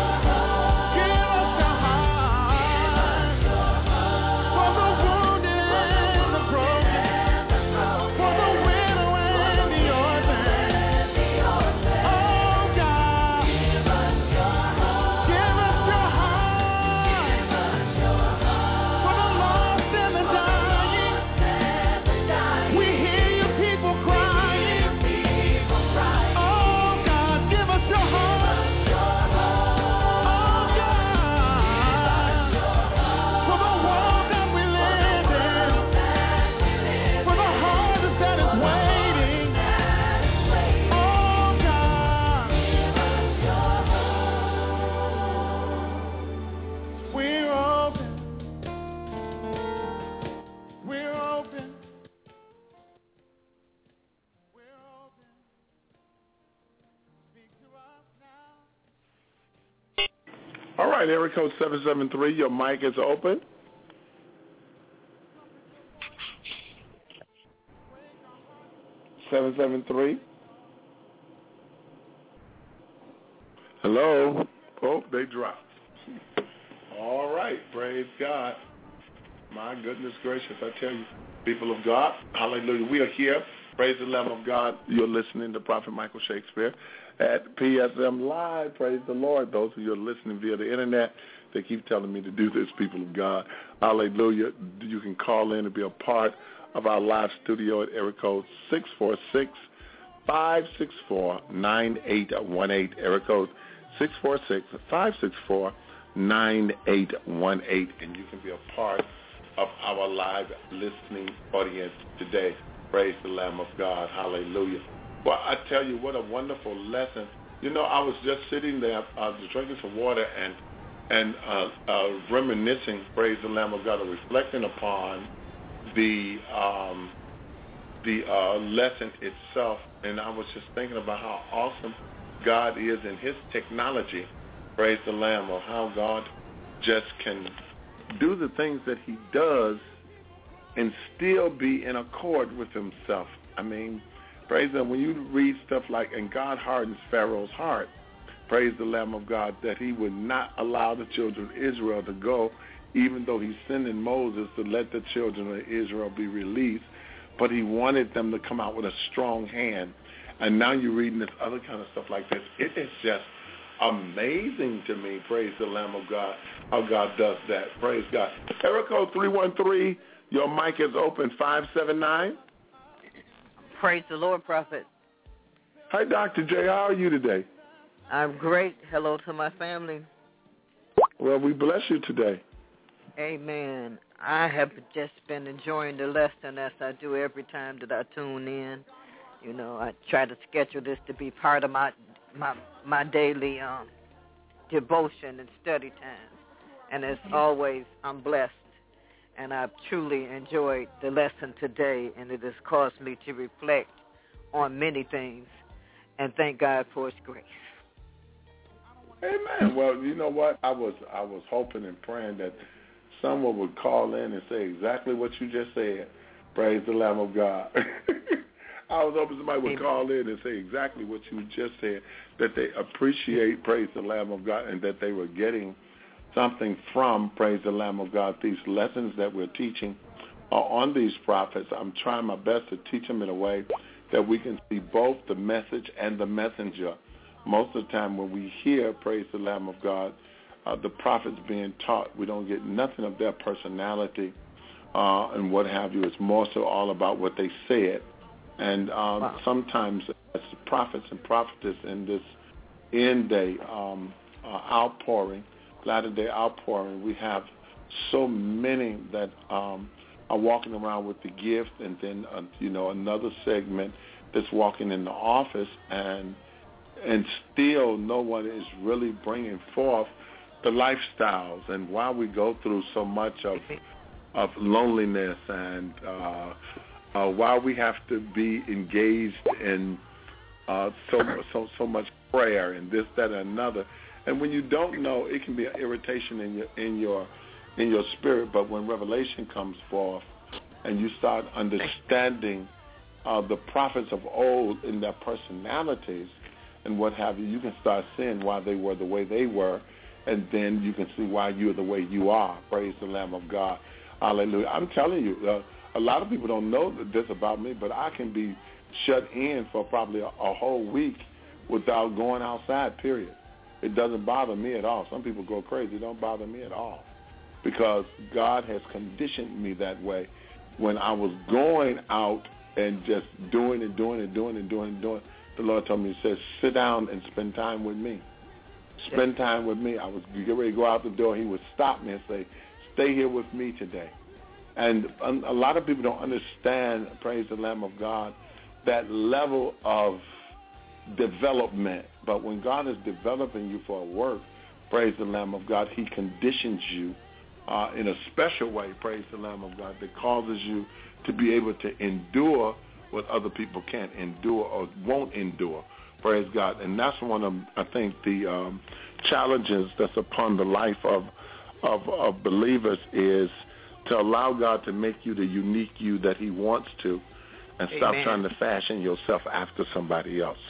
right, area code seven seven three, your mic is open. seven seven three. Hello. Oh, they dropped. All right, praise God. My goodness gracious, I tell you, people of God, hallelujah. We are here. Praise the Lamb of God. You're listening to Prophet Michael Shakespeare at P S M Live. Praise the Lord. Those of you who are listening via the internet, they keep telling me to do this, people of God. Hallelujah. You can call in and be a part of our live studio at area code six four six, five six four, nine eight one eight. Area code six four six, five six four, nine eight one eight. And you can be a part of our live listening audience today. Praise the Lamb of God. Hallelujah. Well, I tell you, what a wonderful lesson. You know, I was just sitting there uh, drinking some water and and uh, uh, reminiscing, praise the Lamb of God, and reflecting upon the um, the uh, lesson itself. And I was just thinking about how awesome God is in his technology, praise the Lamb, of how God just can do the things that he does and still be in accord with himself. I mean, praise him. When you read stuff like, and God hardens Pharaoh's heart, praise the Lamb of God, that he would not allow the children of Israel to go, even though he's sending Moses to let the children of Israel be released, but he wanted them to come out with a strong hand. And now you're reading this other kind of stuff like this. It is just amazing to me, praise the Lamb of God, how God does that. Praise God. Area code three one three, your mic is open, five seven nine. Praise the Lord, Prophet. Hi, Doctor J. How are you today? I'm great. Hello to my family. Well, we bless you today. Amen. I have just been enjoying the lesson as I do every time that I tune in. You know, I try to schedule this to be part of my my my daily um, devotion and study time. And as always, I'm blessed. And I've truly enjoyed the lesson today, and it has caused me to reflect on many things and thank God for his grace. Amen. Well, you know what? I was I was hoping and praying that someone would call in and say exactly what you just said. Praise the Lamb of God. I was hoping somebody would call in and say exactly what you just said, that they appreciate, praise the Lamb of God, and that they were getting something from, praise the Lamb of God, these lessons that we're teaching are on these prophets. I'm trying my best to teach them in a way that we can see both the message and the messenger. Most of the time when we hear, praise the Lamb of God, uh, the prophets being taught, we don't get nothing of their personality uh, and what have you. It's more so all about what they said. And um, wow. sometimes as prophets and prophetess in this end day um, uh, outpouring, latter-day outpouring, we have so many that um, are walking around with the gift, and then, uh, you know, another segment that's walking in the office, and and still no one is really bringing forth the lifestyles. And while we go through so much of of loneliness, and uh, uh, while we have to be engaged in uh, so so so much prayer and this, that, and another. And when you don't know, it can be an irritation in your in your in your spirit. But when revelation comes forth, and you start understanding uh, the prophets of old in their personalities and what have you, you can start seeing why they were the way they were, and then you can see why you're the way you are. Praise the Lamb of God. Hallelujah. I'm telling you, uh, a lot of people don't know this about me, but I can be shut in for probably a, a whole week without going outside, period. It doesn't bother me at all. Some people go crazy. It don't bother me at all, because God has conditioned me that way. When I was going out and just doing and doing and doing and doing and doing, the Lord told me, he says, sit down and spend time with me. Spend time with me. I was getting ready to go out the door. He would stop me and say, stay here with me today. And a lot of people don't understand, praise the Lamb of God, that level of development. But when God is developing you for a work, praise the Lamb of God, he conditions you uh, in a special way, praise the Lamb of God, that causes you to be able to endure what other people can't endure or won't endure. Praise God. And that's one of, I think, the um, challenges that's upon the life of, of, of believers is to allow God to make you the unique you that he wants to, and stop Amen. trying to fashion yourself after somebody else.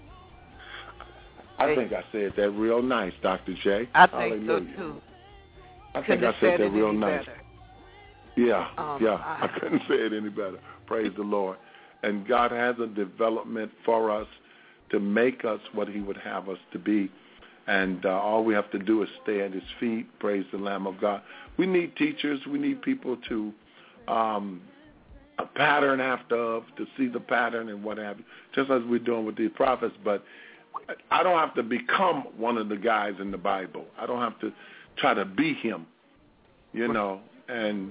I think I said that real nice, Doctor J. I think Hallelujah. so, too. I Couldn't think I have said said that it real any nice. better. Yeah, Um, yeah. I, I couldn't say it any better. Praise the Lord. And God has a development for us to make us what he would have us to be. And uh, all we have to do is stay at his feet. Praise the Lamb of God. We need teachers. We need people to um, a pattern after of, to see the pattern and what have you, just as we're doing with these prophets. But I don't have to become one of the guys in the Bible. I don't have to try to be him, you know, and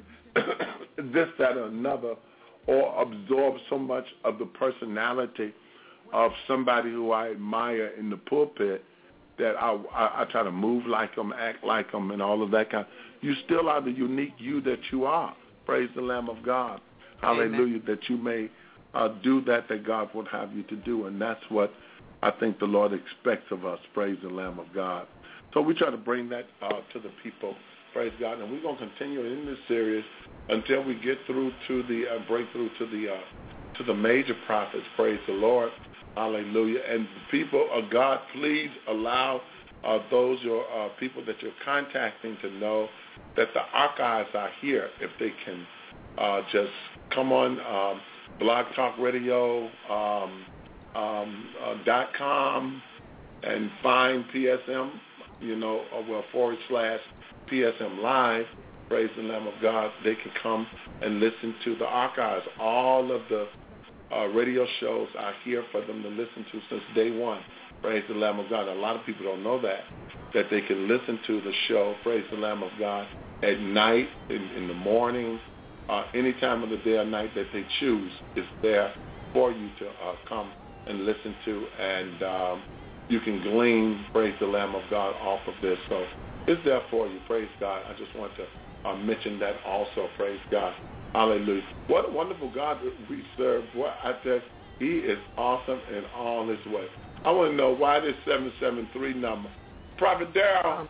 this, that, or another, or absorb so much of the personality of somebody who I admire in the pulpit that I, I, I try to move like them, act like them, and all of that kind. You still are the unique you that you are. Praise the Lamb of God. Hallelujah. Amen. That you may uh, do that that God would have you to do, and that's what I think the Lord expects of us. Praise the Lamb of God. So we try to bring that uh, to the people. Praise God. And we're going to continue in this series until we get through to the uh, breakthrough to the uh, to the major prophets. Praise the Lord. Hallelujah. And people of God, please allow uh, those your uh, people that you're contacting to know that the archives are here. If they can uh, just come on um, Blog Talk Radio um, um, uh, dot com and find P S M, you know, uh, well forward slash P S M Live. Praise the Lamb of God. They can come and listen to the archives. All of the uh, radio shows are here for them to listen to since day one. Praise the Lamb of God. A lot of people don't know that, that they can listen to the show, Praise the Lamb of God, at night, in, in the morning, uh, any time of the day or night that they choose. It's there for you to uh, come and listen to, and um, you can glean, praise the Lamb of God, off of this. So it's there for you, praise God. I just want to uh, mention that also, praise God. Hallelujah. What a wonderful God we serve. What I tell you, he is awesome in all his ways. I want to know why this seven seven three number. Prophet Darrell.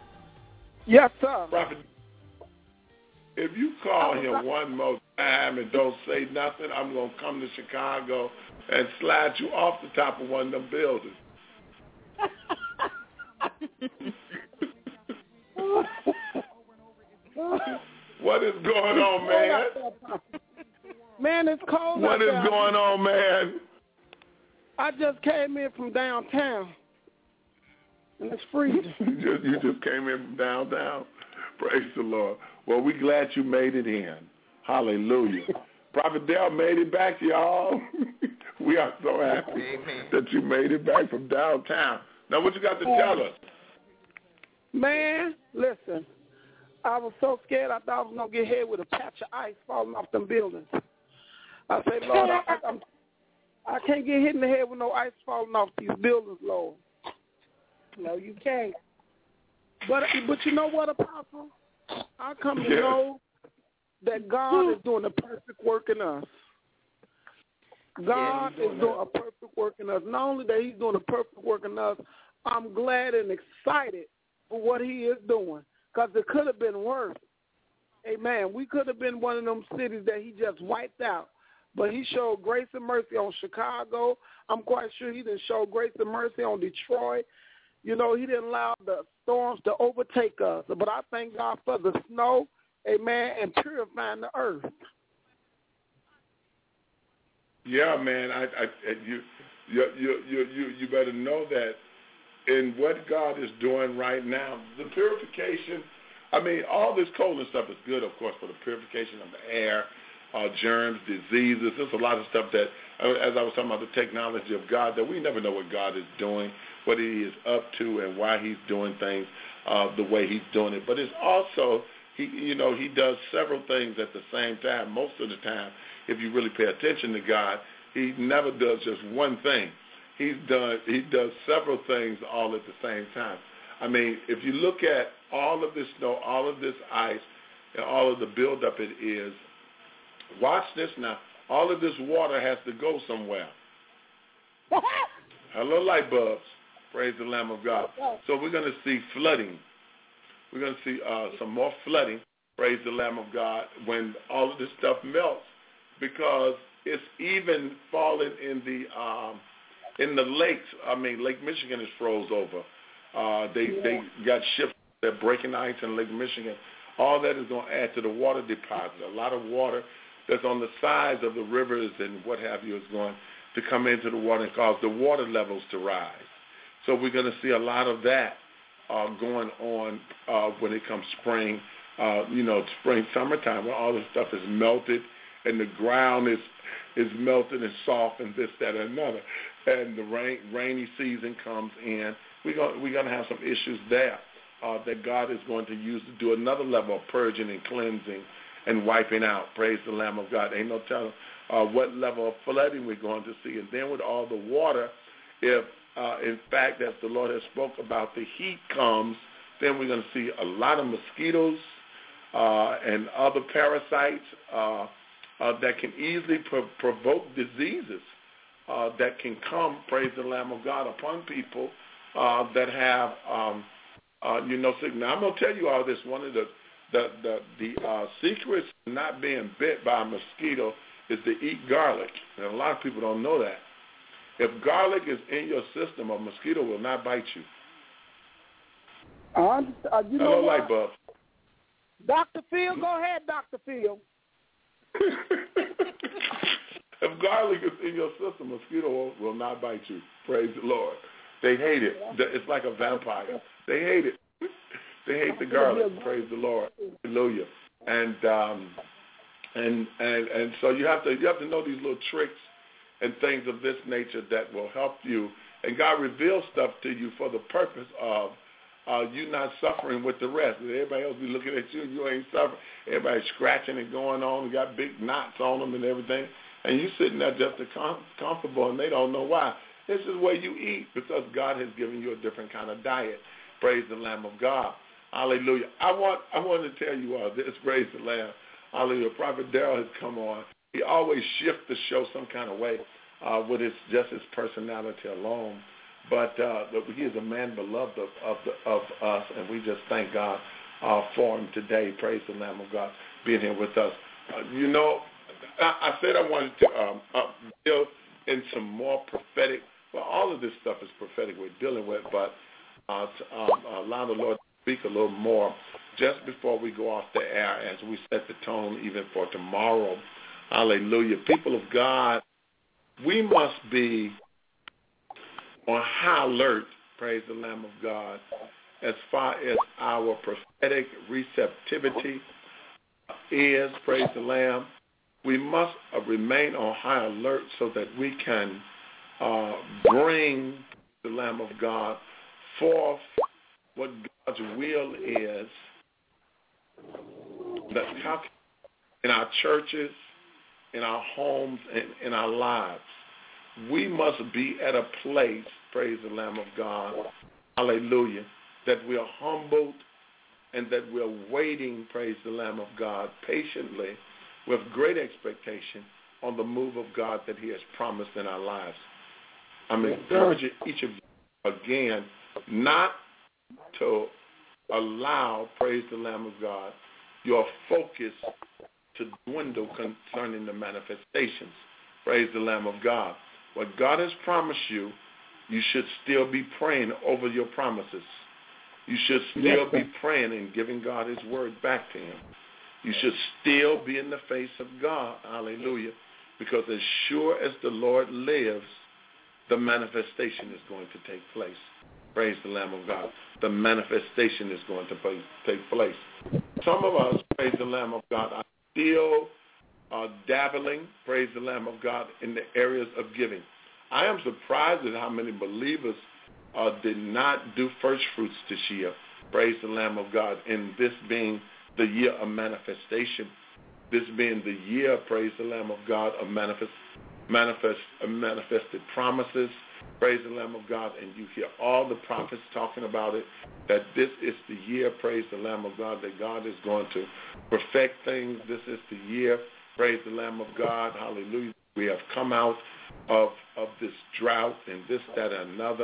Yes, sir. Prophet, if you call him one more time and don't say nothing, I'm going to come to Chicago and slide you off the top of one of them buildings. What is going on, man? Man, it's cold What out is there. going on, man? I just came in from downtown, and it's freezing. you, just, you just came in from downtown. Praise the Lord. Well, we're glad you made it in. Hallelujah. Prophet Dale made it back, y'all. We are so happy Amen. That you made it back from downtown. Now, what you got to tell us? Man, listen. I was so scared I thought I was going to get hit with a patch of ice falling off them buildings. I said, Lord, I, I, I'm, I can't get hit in the head with no ice falling off these buildings, Lord. No, you can't. But but you know what, Apostle? I come to yes. know that God is doing a perfect work in us. God yeah, is doing that. a perfect work in us. Not only that he's doing a perfect work in us, I'm glad and excited for what he is doing. Because it could have been worse. Amen. We could have been one of them cities that he just wiped out. But he showed grace and mercy on Chicago. I'm quite sure he didn't show grace and mercy on Detroit. You know, he didn't allow the storms to overtake us. But I thank God for the snow, amen, and purifying the earth. Yeah, man. I, I, you, you, you, you, you better know that. In what God is doing right now, the purification, I mean, all this cold and stuff is good, of course, for the purification of the air, uh, germs, diseases. There's a lot of stuff that, as I was talking about the technology of God, that we never know what God is doing, what he is up to, and why he's doing things uh, the way he's doing it. But it's also, he, you know, he does several things at the same time. Most of the time, if you really pay attention to God, he never does just one thing. He's done. He does several things all at the same time. I mean, if you look at all of this snow, all of this ice, and all of the buildup it is, watch this now. All of this water has to go somewhere. Hello, light bulbs. Praise the Lamb of God. So we're going to see flooding. We're going to see uh, some more flooding. Praise the Lamb of God when all of this stuff melts, because it's even falling in the um, in the lakes. I mean, Lake Michigan is froze over. Uh, they yeah. they got ships. They're breaking ice in Lake Michigan. All that is going to add to the water deposit. A lot of water that's on the sides of the rivers and what have you is going to come into the water and cause the water levels to rise. So we're going to see a lot of that uh, going on uh, when it comes spring, uh, you know, spring, summertime, when all this stuff is melted and the ground is is melted and soft and this, that, and another. And the rain, rainy season comes in. We're going, we're going to have some issues there uh, that God is going to use to do another level of purging and cleansing and wiping out. Praise the Lamb of God. Ain't no telling uh, what level of flooding we're going to see. And then with all the water, if uh, in fact, as the Lord has spoke about, the heat comes, then we're going to see a lot of mosquitoes uh, and other parasites uh, uh, that can easily pro- provoke diseases uh, that can come, praise the Lamb of God, upon people uh, that have, um, uh, you know, sickness. Now, I'm going to tell you all this. One of the the the, the uh, secrets of not being bit by a mosquito is to eat garlic, and a lot of people don't know that. If garlic is in your system, a mosquito will not bite you. Uh, uh, you know Hello, what? light bulb. Doctor Phil, go ahead, Doctor Phil. If garlic is in your system, a mosquito will, will not bite you. Praise the Lord. They hate it. It's like a vampire. They hate it. They hate the garlic. Praise the Lord. Hallelujah. And um, and and and so you have to you have to know these little tricks and things of this nature that will help you. And God reveals stuff to you for the purpose of uh, you not suffering with the rest. Everybody else be looking at you and you ain't suffering. Everybody's scratching and going on. You got big knots on them and everything. And you sitting there just com- comfortable and they don't know why. This is where you eat because God has given you a different kind of diet. Praise the Lamb of God. Hallelujah. I want I want to tell you all this. Praise the Lamb. Hallelujah. Prophet Darrell has come on. He always shifts the show some kind of way uh, with his just his personality alone. But uh, he is a man beloved of of, the, of us, and we just thank God uh, for him today. Praise the Lamb of God being here with us. Uh, you know, I, I said I wanted to um, uh, deal in some more prophetic. Well, all of this stuff is prophetic we're dealing with, but uh, to, um, allow the Lord to speak a little more just before we go off the air as we set the tone even for tomorrow. Hallelujah. People of God, we must be on high alert, praise the Lamb of God, as far as our prophetic receptivity is, praise the Lamb. We must uh, remain on high alert so that we can uh, bring the Lamb of God forth what God's will is that how in our churches, in our homes, and in our lives. We must be at a place, praise the Lamb of God, hallelujah, that we are humbled and that we're waiting, praise the Lamb of God, patiently with great expectation on the move of God that he has promised in our lives. I'm encouraging each of you again not to allow, praise the Lamb of God, your focus to dwindle concerning the manifestations. Praise the Lamb of God. What God has promised you, you should still be praying over your promises. You should still be praying and giving God his word back to him. You should still be in the face of God. Hallelujah. Because as sure as the Lord lives, the manifestation is going to take place. Praise the Lamb of God. The manifestation is going to take place. Some of us, praise the Lamb of God, are still uh, dabbling, praise the Lamb of God, in the areas of giving. I am surprised at how many believers uh, did not do first fruits this year, praise the Lamb of God, in this being the year of manifestation, this being the year, praise the Lamb of God, of manifest, manifest, uh, manifested promises, praise the Lamb of God, and you hear all the prophets talking about it, that this is the year, praise the Lamb of God, that God is going to perfect things. This is the year, praise the Lamb of God, hallelujah. We have come out of, of this drought and this, that, and another,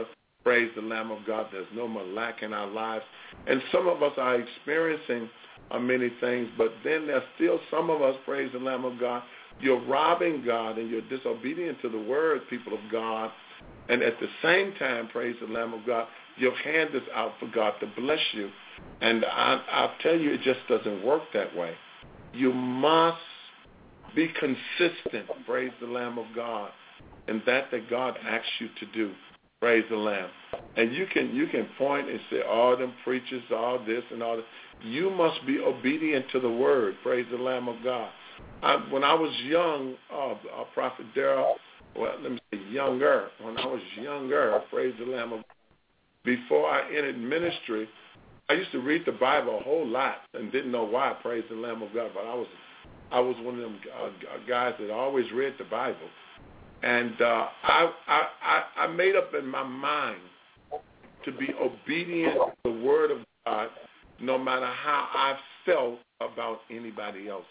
Praise the Lamb of God. There's no more lack in our lives. And some of us are experiencing uh, many things, but then there's still some of us, praise the Lamb of God, you're robbing God and you're disobedient to the word, people of God. And at the same time, praise the Lamb of God, your hand is out for God to bless you. And I, I'll tell you, it just doesn't work that way. You must be consistent, praise the Lamb of God, in that that God asks you to do. Praise the Lamb. And you can you can point and say, all them preachers, all this and all that. You must be obedient to the word. Praise the Lamb of God. I, when I was young, uh, uh, Prophet Darrell, well, let me say younger. When I was younger, praise the Lamb of God, before I entered ministry, I used to read the Bible a whole lot and didn't know why, praise the Lamb of God. But I was I was one of them uh, guys that always read the Bible. And uh, I, I, I made up in my mind to be obedient to the word of God no matter how I felt about anybody else.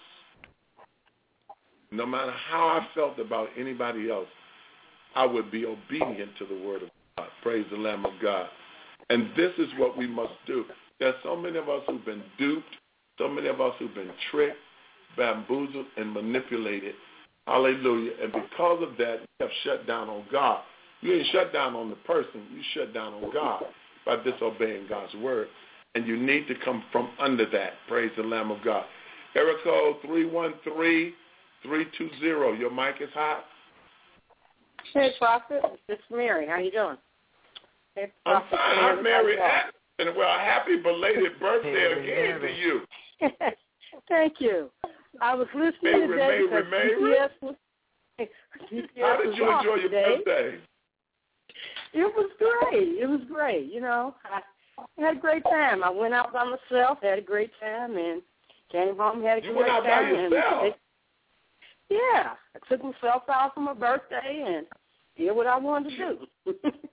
No matter how I felt about anybody else, I would be obedient to the word of God. Praise the Lamb of God. And this is what we must do. There's so many of us who've been duped, so many of us who've been tricked, bamboozled, and manipulated. Hallelujah. And because of that, you have shut down on God. You ain't shut down on the person. You shut down on God by disobeying God's word. And you need to come from under that. Praise the Lamb of God. Area code three one three, three two zero. Your mic is hot. Hey, Prophet. It's Mary. How you doing? Hey, I'm fine. I'm Mary. And well, happy belated birthday hey, again Mary. to you. Thank you. I was listening Mary, today Mary, because Mary. G P S was, G P S How did was you enjoy your today. birthday? It was great. It was great. You know, I had a great time. I went out by myself, had a great time, and came home, had a you great went out time. by yourself? And it, yeah, I took myself out for my birthday and did what I wanted to do.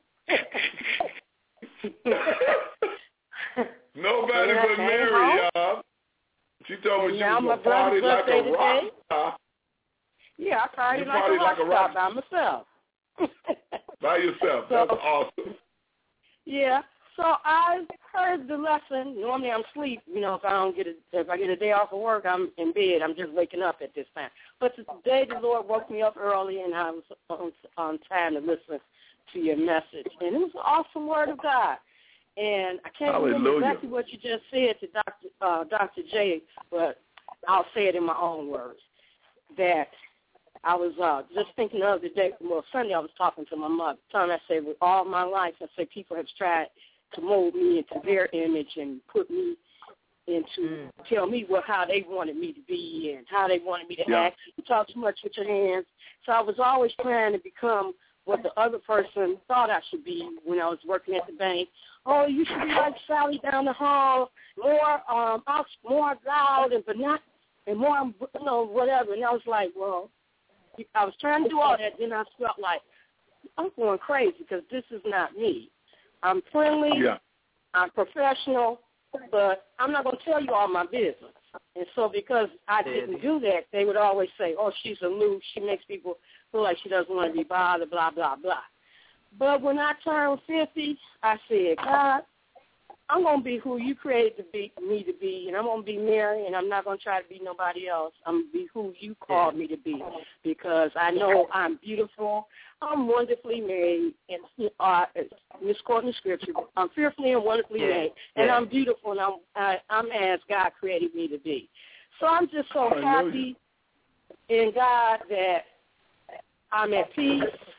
Nobody but Mary, y'all. She told me she was going to party like a rock star. Yeah, I partied like, like a rock star by myself. By yourself. So, that's awesome. Yeah. So I heard the lesson. Normally I'm asleep, you know, if I don't get a, if I get a day off of work, I'm in bed. I'm just waking up at this time. But today the Lord woke me up early, and I was on, on time to listen to your message. And it was an awesome word of God. And I can't Hallelujah. remember exactly what you just said to Doctor Uh, Doctor J, but I'll say it in my own words. That I was uh, just thinking the other day, well, Sunday I was talking to my mother. Time I said, with all my life, I said people have tried to mold me into their image and put me into, mm. tell me what how they wanted me to be and how they wanted me to yeah. act. You talk too much with your hands. So I was always trying to become what the other person thought I should be when I was working at the bank. Oh, you should be like Sally down the hall, more um, more loud and but not and more, you know, whatever. And I was like, well, I was trying to do all that. Then I felt like I'm going crazy because this is not me. I'm friendly. Yeah. I'm professional, but I'm not going to tell you all my business. And so because I didn't do that, they would always say, oh, she's aloof. She makes people feel like she doesn't want to be bothered, blah, blah, blah. But when I turned fifty, I said, God, I'm going to be who you created to be, me to be, and I'm going to be Mary, and I'm not going to try to be nobody else. I'm going to be who you called me to be because I know I'm beautiful. I'm wonderfully made, and uh, misquoting the scripture, I'm fearfully and wonderfully yeah. made, and yeah. I'm beautiful, and I'm, I, I'm as God created me to be. So I'm just so Hallelujah. happy in God that I'm at peace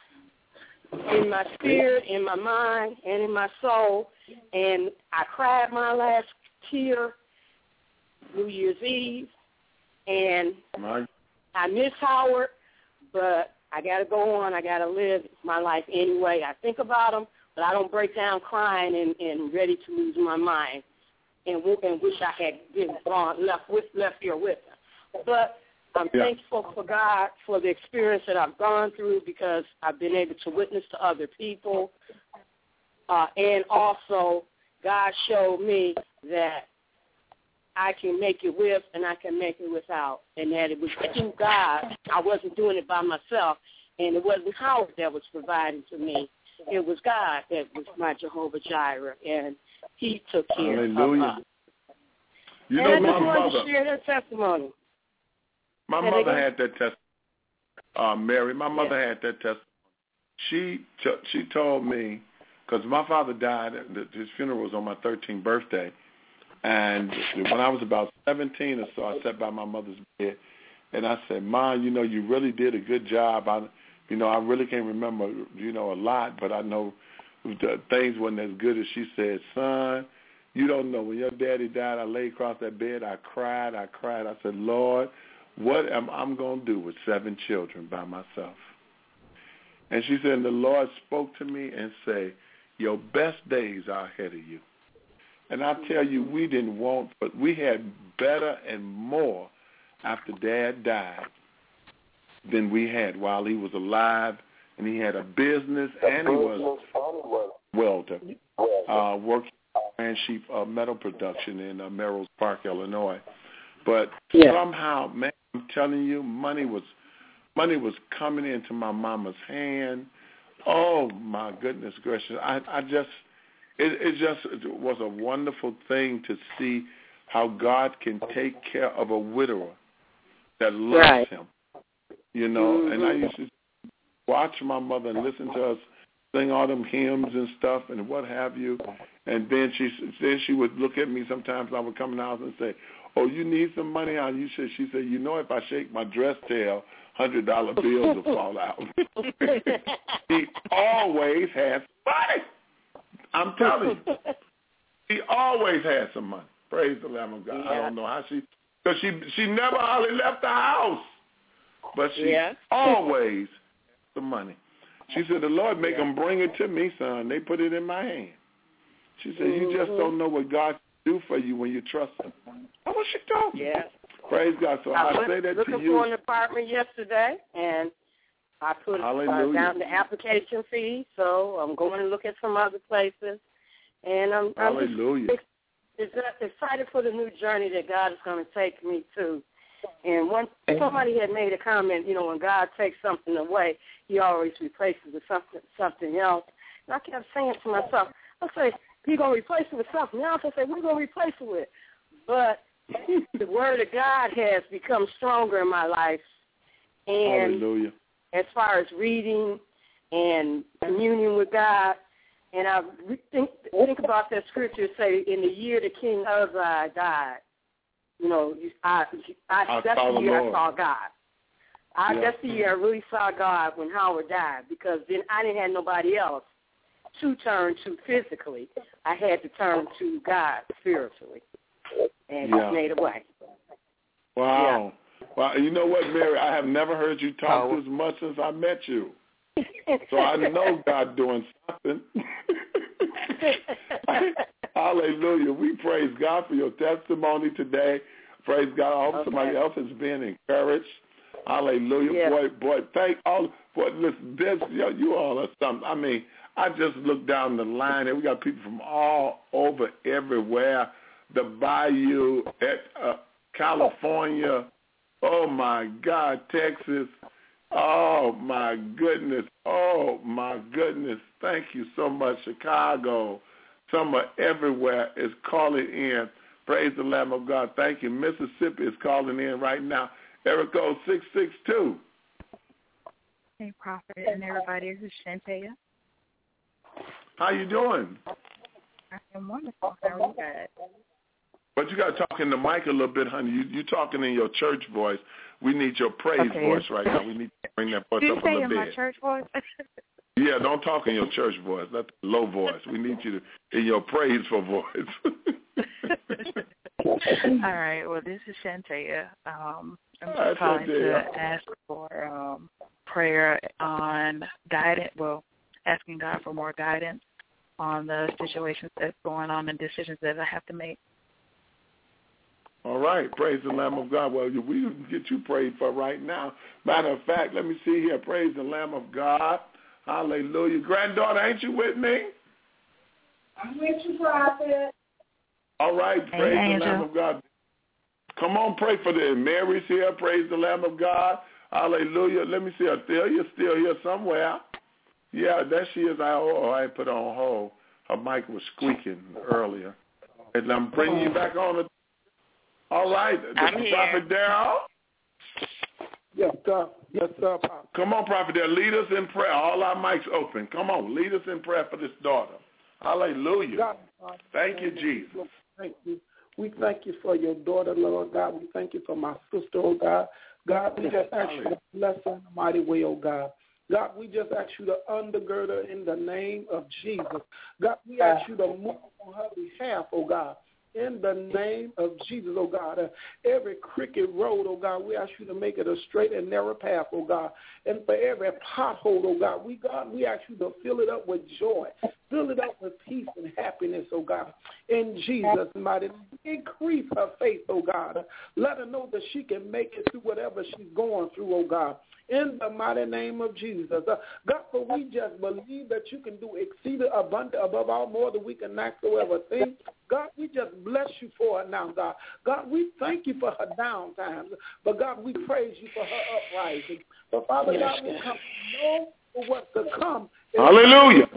in my spirit, in my mind, and in my soul. And I cried my last tear New Year's Eve, and my. I miss Howard, but I got to go on. I got to live my life anyway. I think about him, but I don't break down crying and, and ready to lose my mind and, and wish I had been gone, left with left here with him. But I'm yeah. thankful for God for the experience that I've gone through because I've been able to witness to other people. Uh, and also, God showed me that I can make it with and I can make it without, and that it was through God. I wasn't doing it by myself, and it wasn't Howard that was providing to me. it was God that was my Jehovah Jireh, and He took care Hallelujah. of us. You and know, I my just wanted mother, to share that testimony. my Say mother again? had that testimony. Uh, Mary, my mother yeah. had that testimony. She t- she told me, because my father died, his funeral was on my thirteenth birthday, and when I was about seventeen or so, I sat by my mother's bed, and I said, Ma, you know, you really did a good job. I, you know, I really can't remember, you know, a lot, but I know the things wasn't as good as she said. Son, you don't know, when your daddy died, I lay across that bed, I cried, I cried. I said, Lord, what am I going to do with seven children by myself? And she said, and the Lord spoke to me and said, your best days are ahead of you. And I tell you, we didn't want, but we had better and more after Dad died than we had while he was alive. And he had a business, and he was a welder, uh, working on sheep uh, metal production in uh, Merrill's Park, Illinois. But yeah. somehow, man, I'm telling you, money was money was coming into my mama's hand. Oh my goodness gracious! I, I just, it, it just it was a wonderful thing to see how God can take care of a widower that loves right. him. You know, mm-hmm. and I used to watch my mother and listen to us sing all them hymns and stuff and what have you. And then she then she would look at me sometimes. I would come in the house and say, oh, you need some money? How you should? She said, you know, if I shake my dress tail, hundred dollar bills will fall out. He always has money. I'm telling you, he always has some money. Praise the Lamb of God. Yeah. I don't know how she, because she she never hardly left the house, but she yeah. always has some money. She said, the Lord make yeah. them bring it to me, son. They put it in my hand. She said, you just don't know what God can do for you when you trust him. That's what she told me. Yeah. Praise God. So I, I say that to you. I was looking for an apartment yesterday, and I put uh, down the application fee, so I'm going to look at some other places. And I'm, I'm Hallelujah. just excited for the new journey that God is going to take me to. And one somebody had made a comment, you know, when God takes something away, he always replaces it with something, something else. And I kept saying to myself, I say, he's going to replace it with something else. I say, we're going to replace it with. But the word of God has become stronger in my life. And Hallelujah. as far as reading and communion with God, and I think, think about that scripture, say, in the year that King Uzziah died, you know, I, I, I that's the year Lord. I saw God. I, yeah. That's the year I really saw God when Howard died, because then I didn't have nobody else to turn to physically. I had to turn to God spiritually, and yeah. He made a way. Wow. Yeah. Well, you know what, Mary? I have never heard you talk oh. as much since I met you. So I know God doing something. Hallelujah. We praise God for your testimony today. Praise God. I hope okay. somebody else is being encouraged. Hallelujah. Yeah. Boy, boy, thank all. Boy, listen, this, you, you all are something. I mean, I just looked down the line, and we got people from all over, everywhere. The Bayou, at uh, California. Oh, my God, Texas. Oh, my goodness. Oh, my goodness. Thank you so much, Chicago. Somewhere everywhere is calling in. Praise the Lamb of God. Thank you. Mississippi is calling in right now. Area code six six two. Hey, Prophet and everybody. This is Shantea. How you doing? I am wonderful. How are you guys? But you got to talk in the mic a little bit, honey. You you talking in your church voice. We need your praise okay. voice right now. We need to bring that voice up a little bit. Did you say in my church voice? Yeah, don't talk in your church voice. That's low voice. We need you to in your praiseful voice. All right. Well, this is Shantea. Um, I'm just Hi, calling Shantea. to ask for um, prayer on guidance. Well, asking God for more guidance on the situations that's going on and decisions that I have to make. All right. Praise the Lamb of God. Well, we can get you prayed for right now. Matter of fact, let me see here. Praise the Lamb of God. Hallelujah. Granddaughter, ain't you with me? I'm with you, Prophet. All right. Praise hey, the Lamb of God. Come on, pray for them. Mary's here. Praise the Lamb of God. Hallelujah. Let me see. Athelia's still here somewhere. Yeah, there she is. I, oh, I put her on hold. Her mic was squeaking earlier. And I'm bringing you back on. The, all right. I'm the here. Prophet Darrell. Yes, sir. Yes, sir, Pop. Come on, Prophet Darrell. Lead us in prayer. All our mics open. Come on. Lead us in prayer for this daughter. Hallelujah. God, thank you, Jesus. Thank you. We thank you for your daughter, Lord God. We thank you for my sister, oh God. God, we just ask you to bless her in a mighty way, oh God. God, we just ask you to undergird her in the name of Jesus. God, we ask you to move on her behalf, oh God. In the name of Jesus, oh God. Uh, every crooked road, oh God, we ask you to make it a straight and narrow path, oh God. And for every pothole, oh God, we God, we ask you to fill it up with joy. Fill it up with peace and happiness, oh God. In Jesus' mighty name. Increase her faith, oh God. Let her know that she can make it through whatever she's going through, oh God. In the mighty name of Jesus. Uh, God, for we just believe that you can do exceeding abundant above all more than we can ask or ever think. God, we just bless you for her now, God. God, we thank you for her down times. But God, we praise you for her uprising. But Father yes, God, we come to know what's to come. Hallelujah.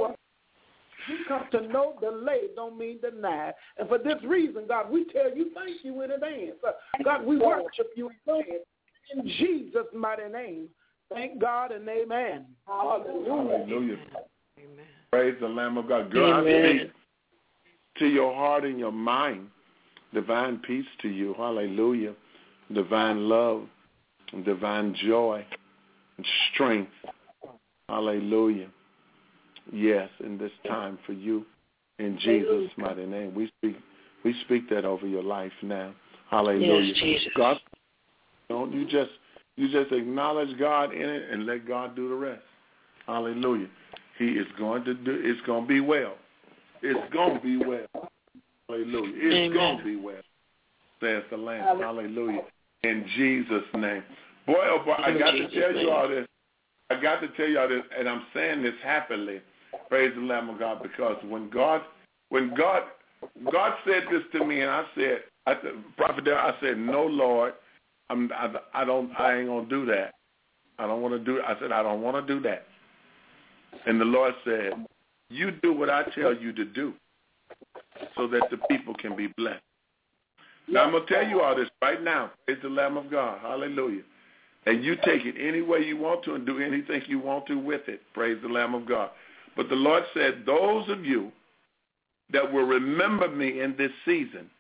We come to know delayed don't mean denied. And for this reason, God, we tell you thank you in advance. Uh, God, we worship you in advance. In Jesus' mighty name. Thank God and amen. Hallelujah. Hallelujah. Amen. Praise the Lamb of God. God, I speak to your heart and your mind. Divine peace to you. Hallelujah. Divine love, divine joy, and strength. Hallelujah. Yes, in this time for you. In Jesus' mighty name. We speak we speak that over your life now. Hallelujah. Yes, Jesus. God, don't you just you just acknowledge God in it and let God do the rest. Hallelujah. He is going to do it's gonna be well. It's gonna be well. Hallelujah. It's gonna be well, says the Lamb. Hallelujah. In Jesus' name. Boy, oh boy, I got to tell you all this. I got to tell you all this, and I'm saying this happily. Praise the Lamb of God, because when God when God God said this to me, and I said, I, Prophet Darrell, I said, no, Lord, I'm, I, I don't, I ain't gonna do that. I don't want to do. I said, I don't want to do that. And the Lord said, you do what I tell you to do, so that the people can be blessed. Now I'm gonna tell you all this right now. Praise the Lamb of God. Hallelujah. And you take it any way you want to and do anything you want to with it. Praise the Lamb of God. But the Lord said, those of you that will remember me in this season,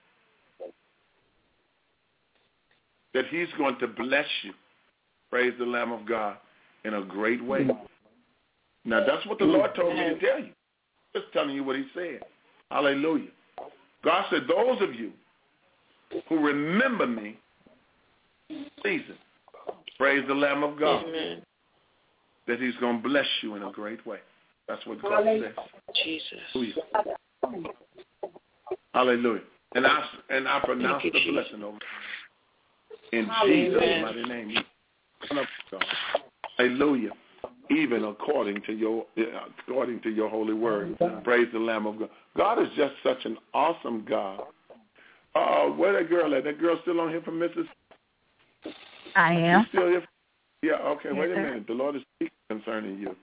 that he's going to bless you, praise the Lamb of God, in a great way. Now, that's what the Lord told me to tell you. Just telling you what he said. Hallelujah. God said, those of you who remember me season, praise the Lamb of God, Amen. That he's going to bless you in a great way. That's what God says. Jesus. Hallelujah. Hallelujah. And I, and I pronounce the Jesus. blessing over in Jesus' mighty name. Hallelujah. Even according to your according to your holy word. Praise the Lamb of God. God is just such an awesome God. Oh, uh, where that girl at? That girl still on here from Mississippi? I am. She's still here? Yeah, okay, yes, wait a sir. minute. The Lord is speaking concerning you.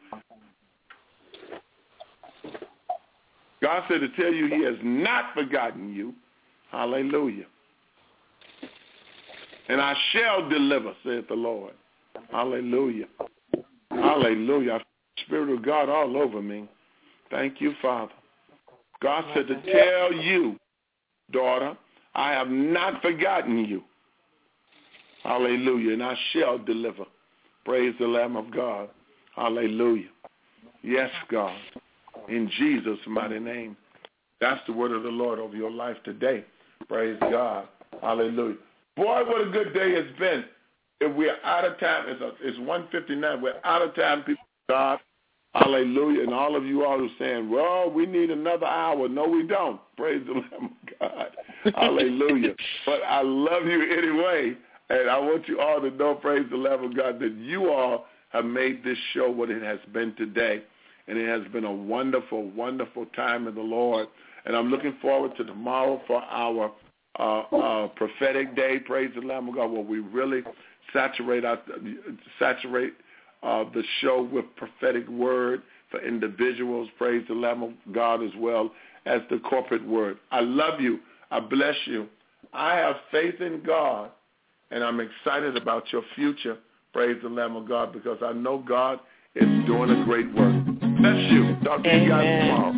God said to tell you he has not forgotten you. Hallelujah. And I shall deliver, saith the Lord. Hallelujah. Hallelujah. I feel the Spirit of God all over me. Thank you, Father. God said to tell you, daughter, I have not forgotten you. Hallelujah. And I shall deliver. Praise the Lamb of God. Hallelujah. Yes, God. In Jesus' mighty name. That's the word of the Lord over your life today. Praise God. Hallelujah. Boy, what a good day it's been. If we're out of time, it's, a, it's one fifty-nine. We're out of time, people of God. Hallelujah. And all of you all are saying, well, we need another hour. No, we don't. Praise the Lamb of God. Hallelujah. But I love you anyway. And I want you all to know, praise the Lamb of God, that you all have made this show what it has been today. And it has been a wonderful, wonderful time in the Lord. And I'm looking forward to tomorrow for our uh, uh, prophetic day, praise the Lamb of God, where we really saturate our, saturate uh, the show with prophetic word. for individuals, praise the Lamb of God, as well as the corporate word. I love you. I bless you. I have faith in God, and I'm excited about your future, praise the Lamb of God, because I know God is doing a great work. Bless you. Talk to you guys tomorrow.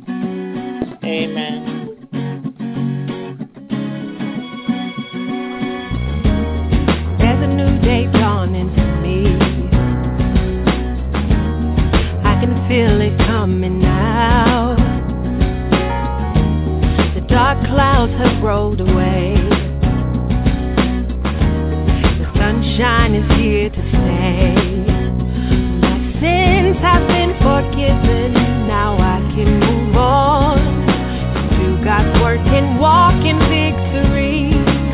Amen. There's a new day dawning to me. I can feel it coming now. The dark clouds have rolled away. The sunshine is here to stay. My sins have been forgiven. Now I can move on. Do God's work and walk in victory.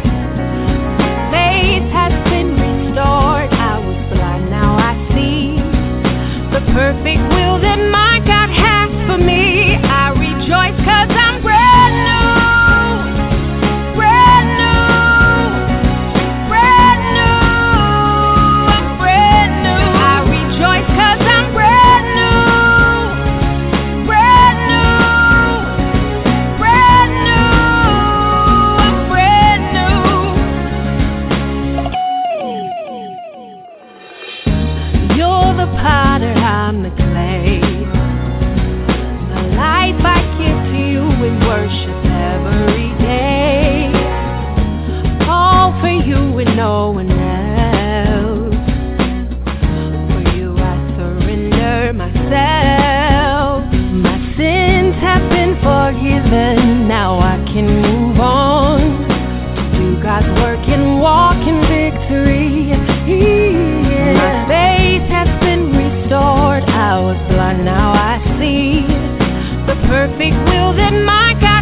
Faith has been restored. I was blind, now I see the perfect will that my God has for me. I rejoice 'cause I'm brand new, brand new, brand new. I'm brand new. I rejoice 'cause I'm brand new, brand new, brand new. I'm brand new. You're the potter, I'm the clay. My life I give to you in worship every day. All for you and no one else. For you I surrender myself. My sins have been forgiven. Now I can move on. Do God's work and walk in victory. Yeah. My faith has been restored. I was blind, now I see the perfect will that my God